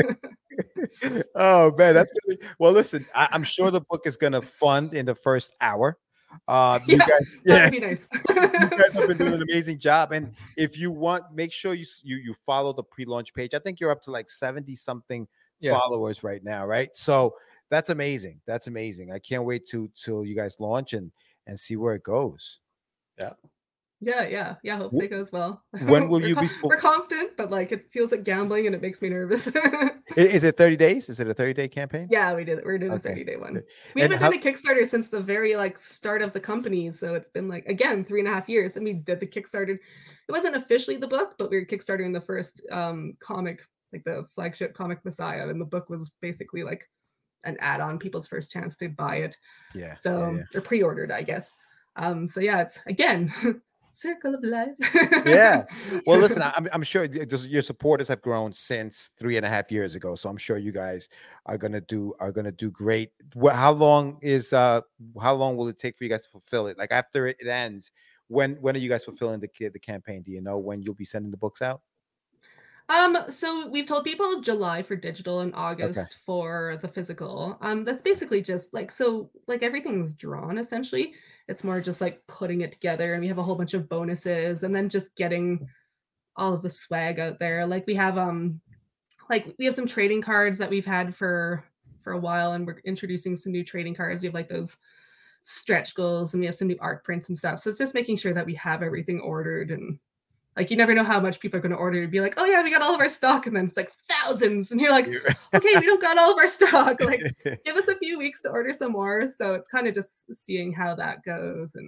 Speaker 2: Oh man, that's gonna be, well. Listen, I, I'm sure the book is gonna fund in the first hour. Uh, you
Speaker 5: Yeah,
Speaker 2: guys,
Speaker 5: that
Speaker 2: yeah,
Speaker 5: would be nice.
Speaker 2: you guys have been doing an amazing job. And if you want, make sure you s- you you follow the pre-launch page. I think you're up to like seventy something
Speaker 1: Yeah.
Speaker 2: followers right now, right? So that's amazing. That's amazing. I can't wait to till you guys launch and and see where it goes.
Speaker 5: Yeah, yeah, yeah. Hopefully it goes well.
Speaker 2: When will
Speaker 5: We're
Speaker 2: you be
Speaker 5: con-
Speaker 2: full-
Speaker 5: We're confident, but like it feels like gambling, and it makes me nervous.
Speaker 2: I- Is it thirty days? Is it a thirty day campaign?
Speaker 5: Yeah, we did it. We're doing
Speaker 2: Okay,
Speaker 5: a thirty day one.
Speaker 2: good.
Speaker 5: We
Speaker 2: And
Speaker 5: haven't done a Kickstarter since the very like start of the company, so it's been like again three and a half years. And we did the Kickstarter. It wasn't officially the book, but we were Kickstartering the first um comic, like the flagship comic Messiah, and the book was basically like an add-on, people's first chance to buy it.
Speaker 2: Yeah.
Speaker 5: So
Speaker 2: yeah, yeah.
Speaker 5: or pre-ordered, I guess. Um, so yeah, it's again circle of life.
Speaker 2: Yeah. Well, listen, I- I'm, I'm sure y- just your supporters have grown since three and a half years ago. So I'm sure you guys are gonna do are gonna do great. What? How long is uh? How long will it take for you guys to fulfill it? Like after it, it ends, when when are you guys fulfilling the ca- the campaign? Do you know when you'll be sending the books out?
Speaker 5: Um, so we've told people July for digital and August for the physical. Um, that's basically just like so like everything's drawn essentially. It's more just like putting it together, and we have a whole bunch of bonuses and then just getting all of the swag out there. Like we have um like we have some trading cards that we've had for for a while, and we're introducing some new trading cards. We have like those stretch goals, and we have some new art prints and stuff. So it's just making sure that we have everything ordered, and like you never know how much people are going to order. You'd be like, oh yeah, we got all of our stock, and then it's like thousands, and you're like, okay, we don't got all of our stock. Like, give us a few weeks to order some more. So it's kind of just seeing how that goes, and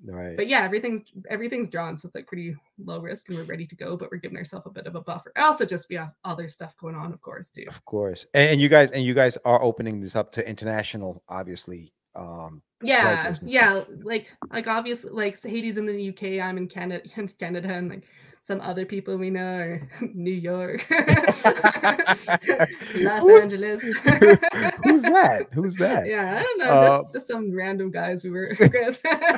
Speaker 2: Right.
Speaker 5: But yeah, everything's everything's drawn, so it's like pretty low risk, and we're ready to go. But we're giving ourselves a bit of a buffer. Also, just we have other stuff going on, of course, too.
Speaker 2: Of course, and, and you guys and you guys are opening this up to international, obviously. Um,
Speaker 5: yeah, yeah, like like obviously, like Hades in the U K, I'm in Canada, Canada, and like some other people we know are New York, Los
Speaker 2: who's,
Speaker 5: Angeles.
Speaker 2: Who's that? Who's that?
Speaker 5: Yeah, I don't know.
Speaker 2: Uh,
Speaker 5: just, just some random guys we were with.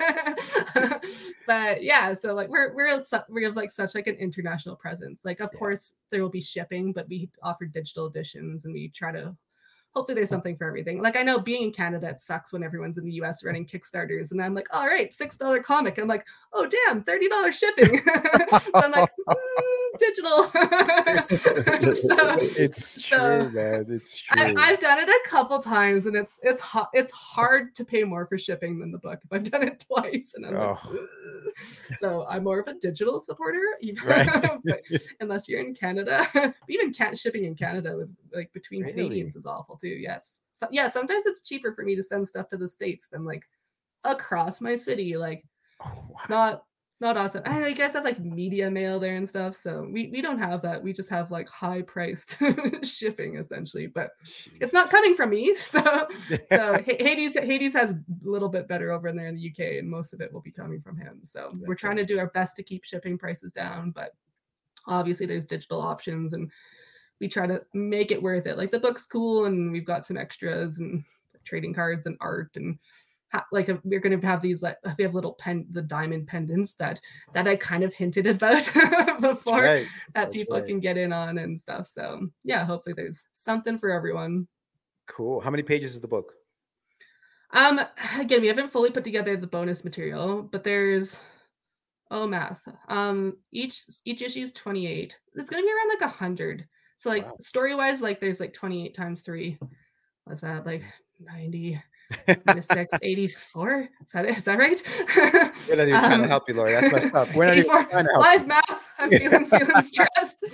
Speaker 5: But yeah, so like we're we're we have like such like an international presence. Like, of yeah. course, there will be shipping, but we offer digital editions, and we try to. Hopefully there's something for everything. Like, I know being in Canada, it sucks when everyone's in the U S running Kickstarters. And I'm like, all right, six dollar comic. I'm like, oh, damn, thirty dollars shipping. So I'm like, mm, digital. So,
Speaker 2: it's
Speaker 5: so
Speaker 2: true, man. It's true.
Speaker 5: I, I've done it a couple times, and it's it's it's hard to pay more for shipping than the book. I've done it twice, and I'm oh. like, ugh. So I'm more of a digital supporter, even right. But unless you're in Canada. Even cat shipping in Canada with like between really? Canadians is awful too. Yes. So yeah, sometimes it's cheaper for me to send stuff to the States than like across my city. Like oh, wow. it's not it's not awesome. I know you guys have like media mail there and stuff. So we, we don't have that. We just have like high priced shipping essentially, but Jesus. It's not coming from me. So so Hades Hades has a little bit better over in there in the U K, and most of it will be coming from him. So That's we're trying awesome. to do our best to keep shipping prices down, but obviously there's digital options, and we try to make it worth it. Like, the book's cool, and we've got some extras and trading cards and art, and ha- like a, we're going to have these, like we have little pen, the diamond pendants that that I kind of hinted about before right. that That's people right. can get in on and stuff. So yeah, hopefully there's something for everyone.
Speaker 2: Cool. How many pages is the book?
Speaker 5: Um, again, we haven't fully put together the bonus material, but there's oh math. Um, each each issue is twenty-eight. It's going to be around like a hundred. So like wow. story wise, like there's like twenty-eight times three. What's that? Like ninety minus six, eighty-four. Is that is that right?
Speaker 2: We're not even um, trying to help you, Lori. That's messed up. We're not even trying to help
Speaker 5: live
Speaker 2: you.
Speaker 5: Math. I'm feeling feeling stressed.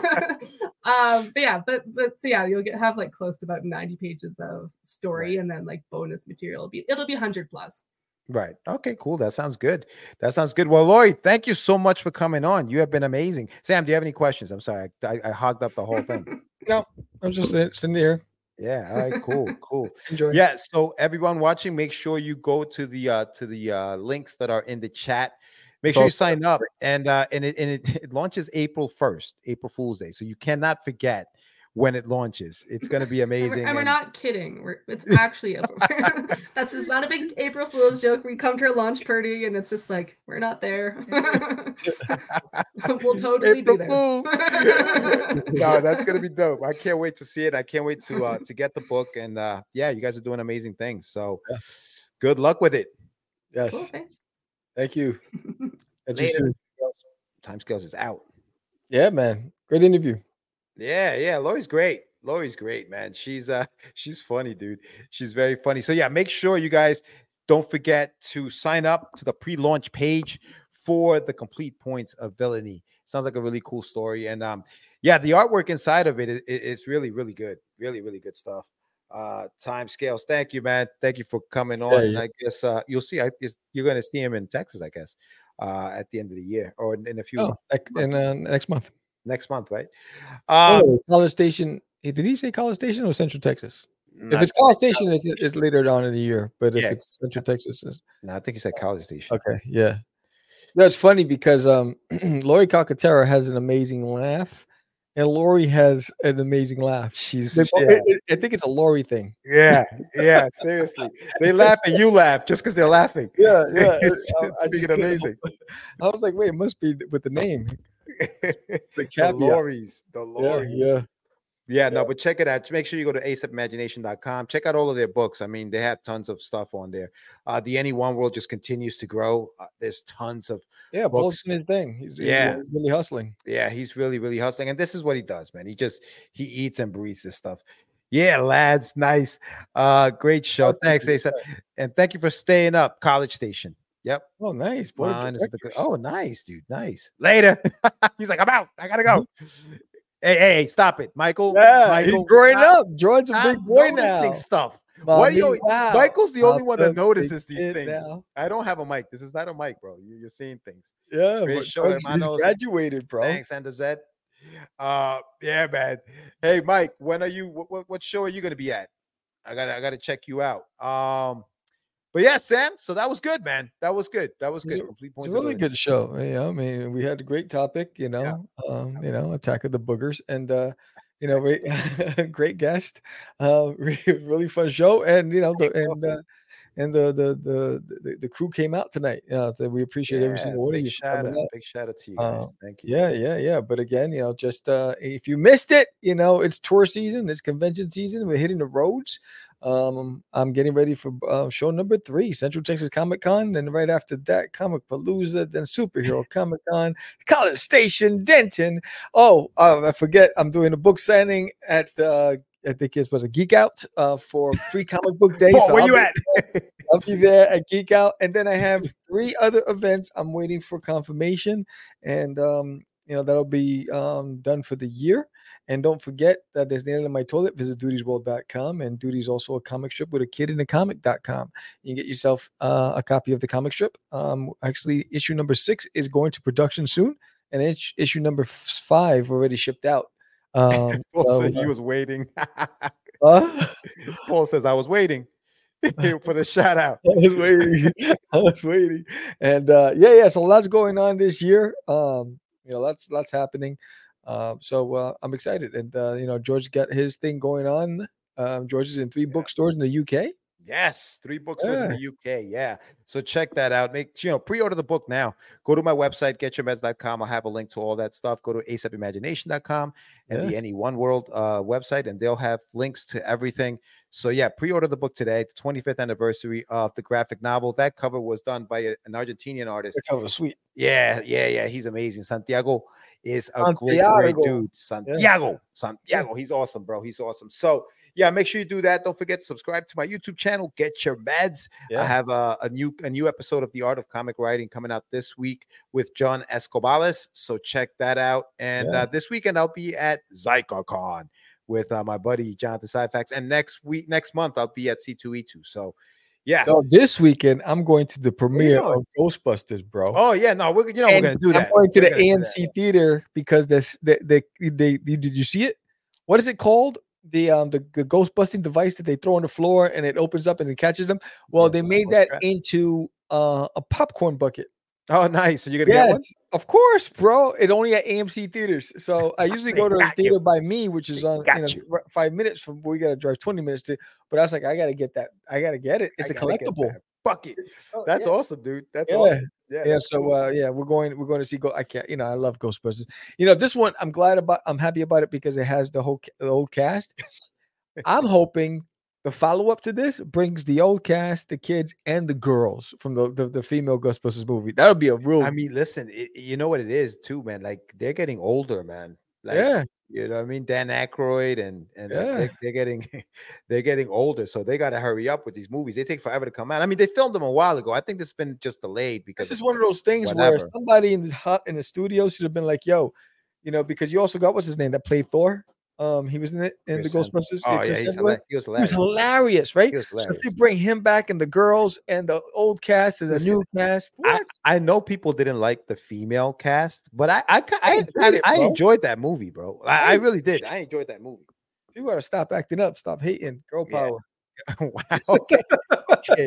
Speaker 5: um, but yeah, but but so yeah, you'll get have like close to about ninety pages of story, right. and then like bonus material. It'll be it'll be one hundred plus.
Speaker 2: Right. Okay, cool. That sounds good. That sounds good. Well, Lori, thank you so much for coming on. You have been amazing. Sam, do you have any questions? I'm sorry. I, I, I hogged up the whole thing.
Speaker 1: No, I'm just sitting here.
Speaker 2: Yeah. All right, cool. Cool.
Speaker 1: Enjoy.
Speaker 2: Yeah. So everyone watching, make sure you go to the uh to the uh links that are in the chat. Make sure you sign up. And uh and it and it, it launches April first, April Fool's Day. So you cannot forget when it launches. It's going to be amazing.
Speaker 5: And we're, and we're
Speaker 2: and...
Speaker 5: not kidding. We're, it's actually April. That's just not a big April Fool's joke. We come to a launch party and it's just like, we're not there. We'll totally April be there.
Speaker 2: No, that's going to be dope. I can't wait to see it. I can't wait to uh, to get the book. And uh, yeah, you guys are doing amazing things. So yeah. Good luck with it.
Speaker 1: Yes.
Speaker 5: Cool, thanks.
Speaker 1: Thank you.
Speaker 2: Time Scales is out.
Speaker 1: Yeah, man. Great interview.
Speaker 2: Yeah, yeah. Lori's great. Lori's great, man. She's uh she's funny, dude. She's very funny. So yeah, make sure you guys don't forget to sign up to the pre-launch page for the complete points of villainy. Sounds like a really cool story. And um, yeah, the artwork inside of it is, is really, really good. Really, really good stuff. Uh, Time Scales. Thank you, man. Thank you for coming on. Yeah, yeah. And I guess uh you'll see. I guess you're gonna see him in Texas, I guess, uh, at the end of the year or in, in a few
Speaker 1: oh, in uh, next month.
Speaker 2: Next month, right? Um,
Speaker 1: oh, College Station. Did he say College Station or Central Texas? If it's College Station, it's, it's later on in the year. But if yeah. it's Central Texas, it's...
Speaker 2: no, I think he said College Station.
Speaker 1: Okay, yeah. That's funny because um, Lori Calcaterra has an amazing laugh, and Lori has an amazing laugh.
Speaker 2: She's.
Speaker 1: They,
Speaker 2: yeah.
Speaker 1: I think it's a Lori thing.
Speaker 2: Yeah, yeah. Seriously, they laugh and you laugh just because they're laughing.
Speaker 1: Yeah, yeah.
Speaker 2: It's,
Speaker 1: I, I
Speaker 2: it's amazing.
Speaker 1: I was like, wait, it must be with the name.
Speaker 2: The, the Loris, the Loris.
Speaker 1: Yeah, yeah.
Speaker 2: Yeah, no, but check it out. Make sure you go to A S A P imagination dot com. Check out all of their books. I mean, they have tons of stuff on there. Uh, the Any One World just continues to grow. Uh, there's tons of
Speaker 1: yeah, books. His thing. He's,
Speaker 2: yeah,
Speaker 1: he's really hustling.
Speaker 2: Yeah, he's really, really hustling. And this is what he does, man. He just he eats and breathes this stuff. Yeah, lads, nice. Uh, great show. Oh, Thanks, A S A P. And thank you for staying up, College Station. Yep.
Speaker 1: Oh, nice.
Speaker 2: Boy, the, oh, nice, dude. Nice. Later. He's like, I'm out. I gotta go. Hey, hey, hey, stop it, Michael.
Speaker 1: Yeah,
Speaker 2: Michael,
Speaker 1: he's growing
Speaker 2: stop,
Speaker 1: up. George's a big boy now.
Speaker 2: Stuff. What do you? Wow. Michael's the only one that notices these things. Now. I don't have a mic. This is not a mic, bro. You're seeing things.
Speaker 1: Yeah, Great show, he's graduated, bro.
Speaker 2: Thanks, and Z. Uh, yeah, man. Hey, Mike, when are you? What, what show are you going to be at? I gotta, I gotta check you out. Um, but yeah, Sam. So that was good, man. That was good. That was good.
Speaker 1: It,
Speaker 2: Complete
Speaker 1: points. It's a really good show. You know, I mean, we had a great topic. You know, yeah. um, you know, Attack of the Boogers, and uh, you know, we, great guest. Uh, really fun show, and you know, the, and. Uh, And the the, the the the crew came out tonight. Uh, so we appreciate yeah, every single one of you.
Speaker 2: Shout out, big shout out to you guys. Uh, Thank you.
Speaker 1: Yeah, yeah, yeah. But again, you know, just uh, if you missed it, you know, it's tour season, it's convention season. We're hitting the roads. Um, I'm getting ready for uh, show number three, Central Texas Comic Con, and right after that, Comic Palooza, then Superhero Comic Con, College Station, Denton. Oh, uh, I forget, I'm doing a book signing at. Uh, I think it was a Geek Out uh, for Free Comic Book Day.
Speaker 2: Oh,
Speaker 1: so
Speaker 2: where
Speaker 1: I'll
Speaker 2: you
Speaker 1: be,
Speaker 2: at?
Speaker 1: I'll be there at Geek Out, and then I have three other events. I'm waiting for confirmation, and um, you know that'll be um, done for the year. And don't forget that there's Nail in My Toilet. Visit duties world dot com, and Duty's also a comic strip with a kid in a comic dot com. You can get yourself uh, a copy of the comic strip. Um, actually, issue number six is going to production soon, and it's issue number five already shipped out. Um,
Speaker 2: Paul
Speaker 1: so,
Speaker 2: said he
Speaker 1: uh,
Speaker 2: was waiting.
Speaker 1: uh,
Speaker 2: Paul says I was waiting for the shout out.
Speaker 1: I was waiting. I was waiting. And uh, yeah, yeah. So lots going on this year. Um, you know, lots, lots happening. Uh, so uh, I'm excited. And uh, you know, George got his thing going on. Um, George is in three yeah. bookstores in the U K.
Speaker 2: Yes, three bookstores yeah. in the U K. Yeah. So check that out. Make you know, pre-order the book now. Go to my website, get your meds dot com. I'll have a link to all that stuff. Go to A S A P imagination dot com and yeah. the Any One World uh, website, and they'll have links to everything. So yeah, pre-order the book today, the twenty-fifth anniversary of the graphic novel. That cover was done by a, an Argentinian artist.
Speaker 1: That cover was sweet.
Speaker 2: Yeah, yeah, yeah. He's amazing. Santiago is a Santiago. great, great dude. Santiago, yeah. Santiago. He's awesome, bro. He's awesome. So yeah, make sure you do that. Don't forget to subscribe to my YouTube channel. Get your meds. Yeah. I have a, a new a new episode of The Art of Comic Writing coming out this week with John Escobales. So check that out. And yeah. uh, this weekend I'll be at ZykaCon with uh, my buddy Jonathan Syfax. And next week, next month, I'll be at C two E two. So yeah.
Speaker 1: So this weekend I'm going to the premiere of Ghostbusters, bro.
Speaker 2: Oh yeah, no, we're you know
Speaker 1: and
Speaker 2: we're gonna do that.
Speaker 1: I'm going to
Speaker 2: we're
Speaker 1: the A M C theater because this they, they they they did you see it? What is it called? The um the, the ghost busting device that they throw on the floor and it opens up and it catches them. Well, yeah, they made that crap. into uh, a popcorn bucket.
Speaker 2: Oh, nice. So you're gonna
Speaker 1: yes,
Speaker 2: get one?
Speaker 1: Of course, bro. It's only at A M C theaters. So I usually go to the theater you. by me, which is on you know, you. five minutes from we gotta drive twenty minutes to. But I was like, I gotta get that. I gotta get it. It's I a collectible
Speaker 2: bucket. Oh, That's yeah. awesome, dude. That's
Speaker 1: yeah.
Speaker 2: awesome.
Speaker 1: Yeah, yeah. So cool. uh, yeah, we're going. We're going to see. Go. I can't. You know, I love Ghostbusters. You know, this one I'm glad about. I'm happy about it because it has the whole the old cast. I'm hoping the follow-up to this brings the old cast, the kids, and the girls from the, the, the female Ghostbusters movie. That would be a real.
Speaker 2: I mean, listen, it, you know what it is too, man. Like they're getting older, man. Like,
Speaker 1: yeah,
Speaker 2: you know what I mean. Dan Aykroyd and and
Speaker 1: yeah.
Speaker 2: they're, they're getting they're getting older, so they got to hurry up with these movies. They take forever to come out. I mean, they filmed them a while ago. I think this has been just delayed because
Speaker 1: this is one of those things whatever. where somebody in this hot in the studio should have been like, "Yo," you know, because you also got what's his name that played Thor. Um, he was in it in Chris the Ghostbusters.
Speaker 2: Oh yeah, he's hilarious. He was hilarious.
Speaker 1: He was hilarious, right?
Speaker 2: He was hilarious.
Speaker 1: So if they bring him back and the girls and the old cast and the Listen, new cast,
Speaker 2: I, I know people didn't like the female cast, but I I I, I, I, I enjoyed that movie, bro. I, I really did. I enjoyed that movie.
Speaker 1: You gotta stop acting up, stop hating, girl power.
Speaker 2: Yeah. Wow. Okay. Okay.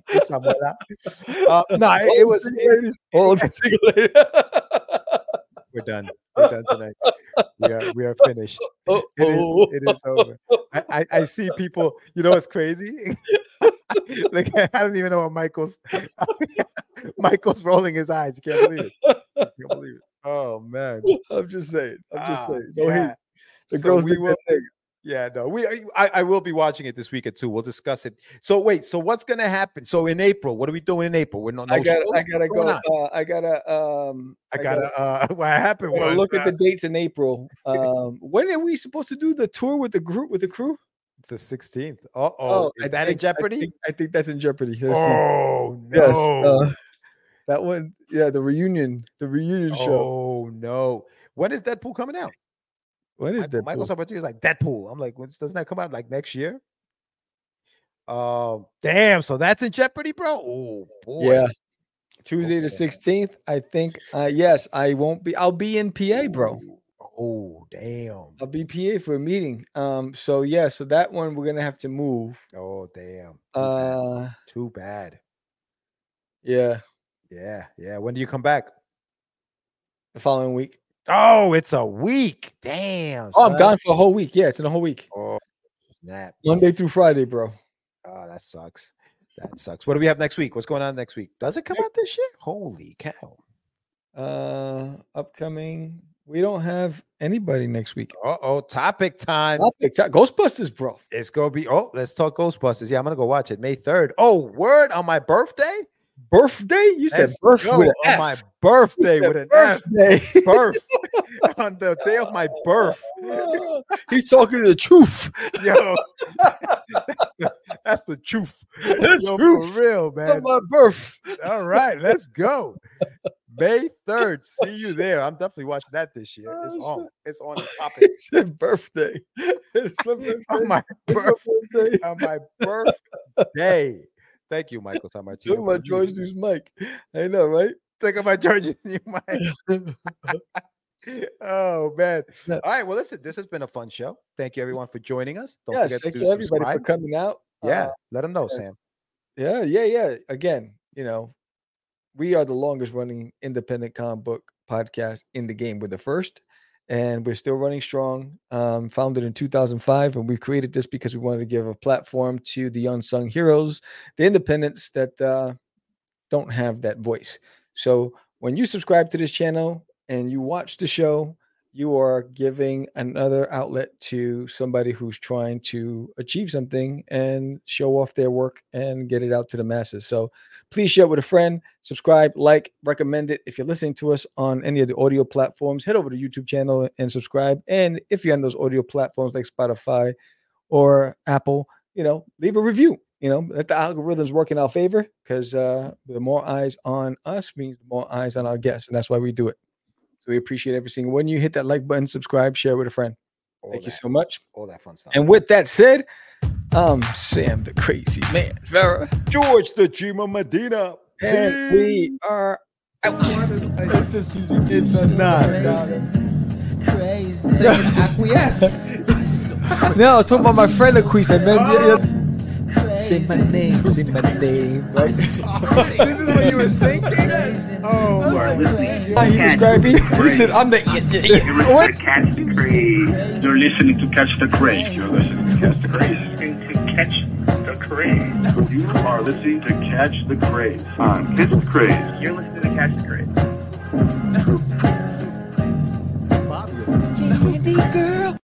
Speaker 2: uh, no, it, it was it,
Speaker 1: old
Speaker 2: it, We're done. We're done tonight. We are we are finished.
Speaker 1: Oh,
Speaker 2: it is it is over. I, I, I see people, you know, it's crazy. Like I don't even know what Michael's Michael's rolling his eyes. You can't believe it. You can't believe it. Oh man.
Speaker 1: I'm just saying. I'm just
Speaker 2: ah,
Speaker 1: saying.
Speaker 2: So
Speaker 1: yeah.
Speaker 2: he, the so girls we will Yeah, no, we I, I will be watching it this weekend too. We'll discuss it. So wait, so what's gonna happen? So in April, what are we doing in April? We're no, no
Speaker 1: I gotta
Speaker 2: show?
Speaker 1: I gotta go. Uh, I gotta um
Speaker 2: I gotta, I gotta uh what happened was
Speaker 1: look
Speaker 2: uh,
Speaker 1: at the dates in April. Um when are we supposed to do the tour with the group with the crew?
Speaker 2: It's the sixteenth. Uh oh, is I that
Speaker 1: think,
Speaker 2: in jeopardy?
Speaker 1: I think, I think that's in jeopardy.
Speaker 2: Yes, oh no.
Speaker 1: Yes, uh, that one, yeah, the reunion, the reunion show.
Speaker 2: Oh no. When is Deadpool coming out?
Speaker 1: When is
Speaker 2: Michael,
Speaker 1: Deadpool?
Speaker 2: Michael Sabatini is like Deadpool. I'm like, doesn't that come out like next year? Um, damn. So that's in jeopardy, bro. Oh boy.
Speaker 1: Yeah. Tuesday the sixteenth. I think. Uh, yes, I won't be. I'll be in P A, bro.
Speaker 2: Oh damn.
Speaker 1: I'll be P A for a meeting. Um. So yeah. So that one we're gonna have to move.
Speaker 2: Oh damn. Too
Speaker 1: uh.
Speaker 2: Bad. Too bad.
Speaker 1: Yeah.
Speaker 2: Yeah. Yeah. When do you come back?
Speaker 1: The following week.
Speaker 2: Oh, it's a week. Damn.
Speaker 1: Oh,
Speaker 2: son.
Speaker 1: I'm gone for a whole week. Yeah, it's in a whole week.
Speaker 2: Oh, snap.
Speaker 1: Monday through Friday, bro.
Speaker 2: Oh, that sucks. That sucks. What do we have next week? What's going on next week? Does it come out this year? Holy cow.
Speaker 1: Uh, upcoming. We don't have anybody next week.
Speaker 2: Uh-oh, topic time.
Speaker 1: Topic time. Ghostbusters, bro.
Speaker 2: It's gonna be. Oh, let's talk Ghostbusters. Yeah, I'm gonna go watch it May third. Oh, word on my birthday.
Speaker 1: Birthday? You said
Speaker 2: Let's
Speaker 1: birth
Speaker 2: go
Speaker 1: with an
Speaker 2: on
Speaker 1: F.
Speaker 2: my birthday with an
Speaker 1: birthday.
Speaker 2: F. Birth on the day of my birth.
Speaker 1: He's talking the truth.
Speaker 2: Yo, that's the, that's the truth.
Speaker 1: That's
Speaker 2: Yo,
Speaker 1: truth.
Speaker 2: for real, man.
Speaker 1: On my birth.
Speaker 2: All right, let's go. May third. See you there. I'm definitely watching that this year. It's on. It's on the topic.
Speaker 1: It's his birthday. It's my birthday.
Speaker 2: On my
Speaker 1: It's my
Speaker 2: birthday.
Speaker 1: birthday.
Speaker 2: On my birthday. Thank you, Michael San Martino.
Speaker 1: Talking about George News Mike. I know, right?
Speaker 2: Talking about George News Mike. Oh man. All right. Well, listen, this has been a fun show. Thank you everyone for joining us. Don't
Speaker 1: Yes,
Speaker 2: forget
Speaker 1: thank
Speaker 2: to
Speaker 1: you everybody
Speaker 2: subscribe.
Speaker 1: for coming out.
Speaker 2: Yeah,
Speaker 1: Uh,
Speaker 2: let them know,
Speaker 1: yes.
Speaker 2: Sam.
Speaker 1: Yeah, yeah, yeah. Again, you know, we are the longest running independent comic book podcast in the game. We're the first, and we're still running strong. Um, founded in two thousand five, and we created this because we wanted to give a platform to the unsung heroes, the independents that uh, don't have that voice. So when you subscribe to this channel and you watch the show, you are giving another outlet to somebody who's trying to achieve something and show off their work and get it out to the masses. So please share it with a friend, subscribe, like, recommend it. If you're listening to us on any of the audio platforms, head over to the YouTube channel and subscribe. And if you're on those audio platforms like Spotify or Apple, you know, leave a review. You know, let the algorithms work in our favor, because uh, the more eyes on us means the more eyes on our guests. And that's why we do it. So we appreciate every single one. You hit that like button, subscribe, share with a friend.
Speaker 2: All
Speaker 1: Thank
Speaker 2: that,
Speaker 1: you so much.
Speaker 2: All that fun stuff.
Speaker 1: And with that said, um, Sam the Crazy Man Vera,
Speaker 2: George the Dreamer Medina.
Speaker 1: and we are out.
Speaker 2: It's just easy. It's not.
Speaker 6: Crazy. Acquiesce.
Speaker 1: No, it's talking about my friend Acquiesce. I met him. Say my name, say my name. Right?
Speaker 2: This is what you were thinking? Oh,
Speaker 1: How you describe me? He said, I'm the
Speaker 7: You're
Speaker 1: what?
Speaker 7: listening to Catch the Craze. You're listening to Catch the Craze. You're listening to Catch the Craze. To Catch the Craze. You are listening to Catch the Craze. On Catch the Craze. You're listening to Catch the Craze.
Speaker 6: Candy girl.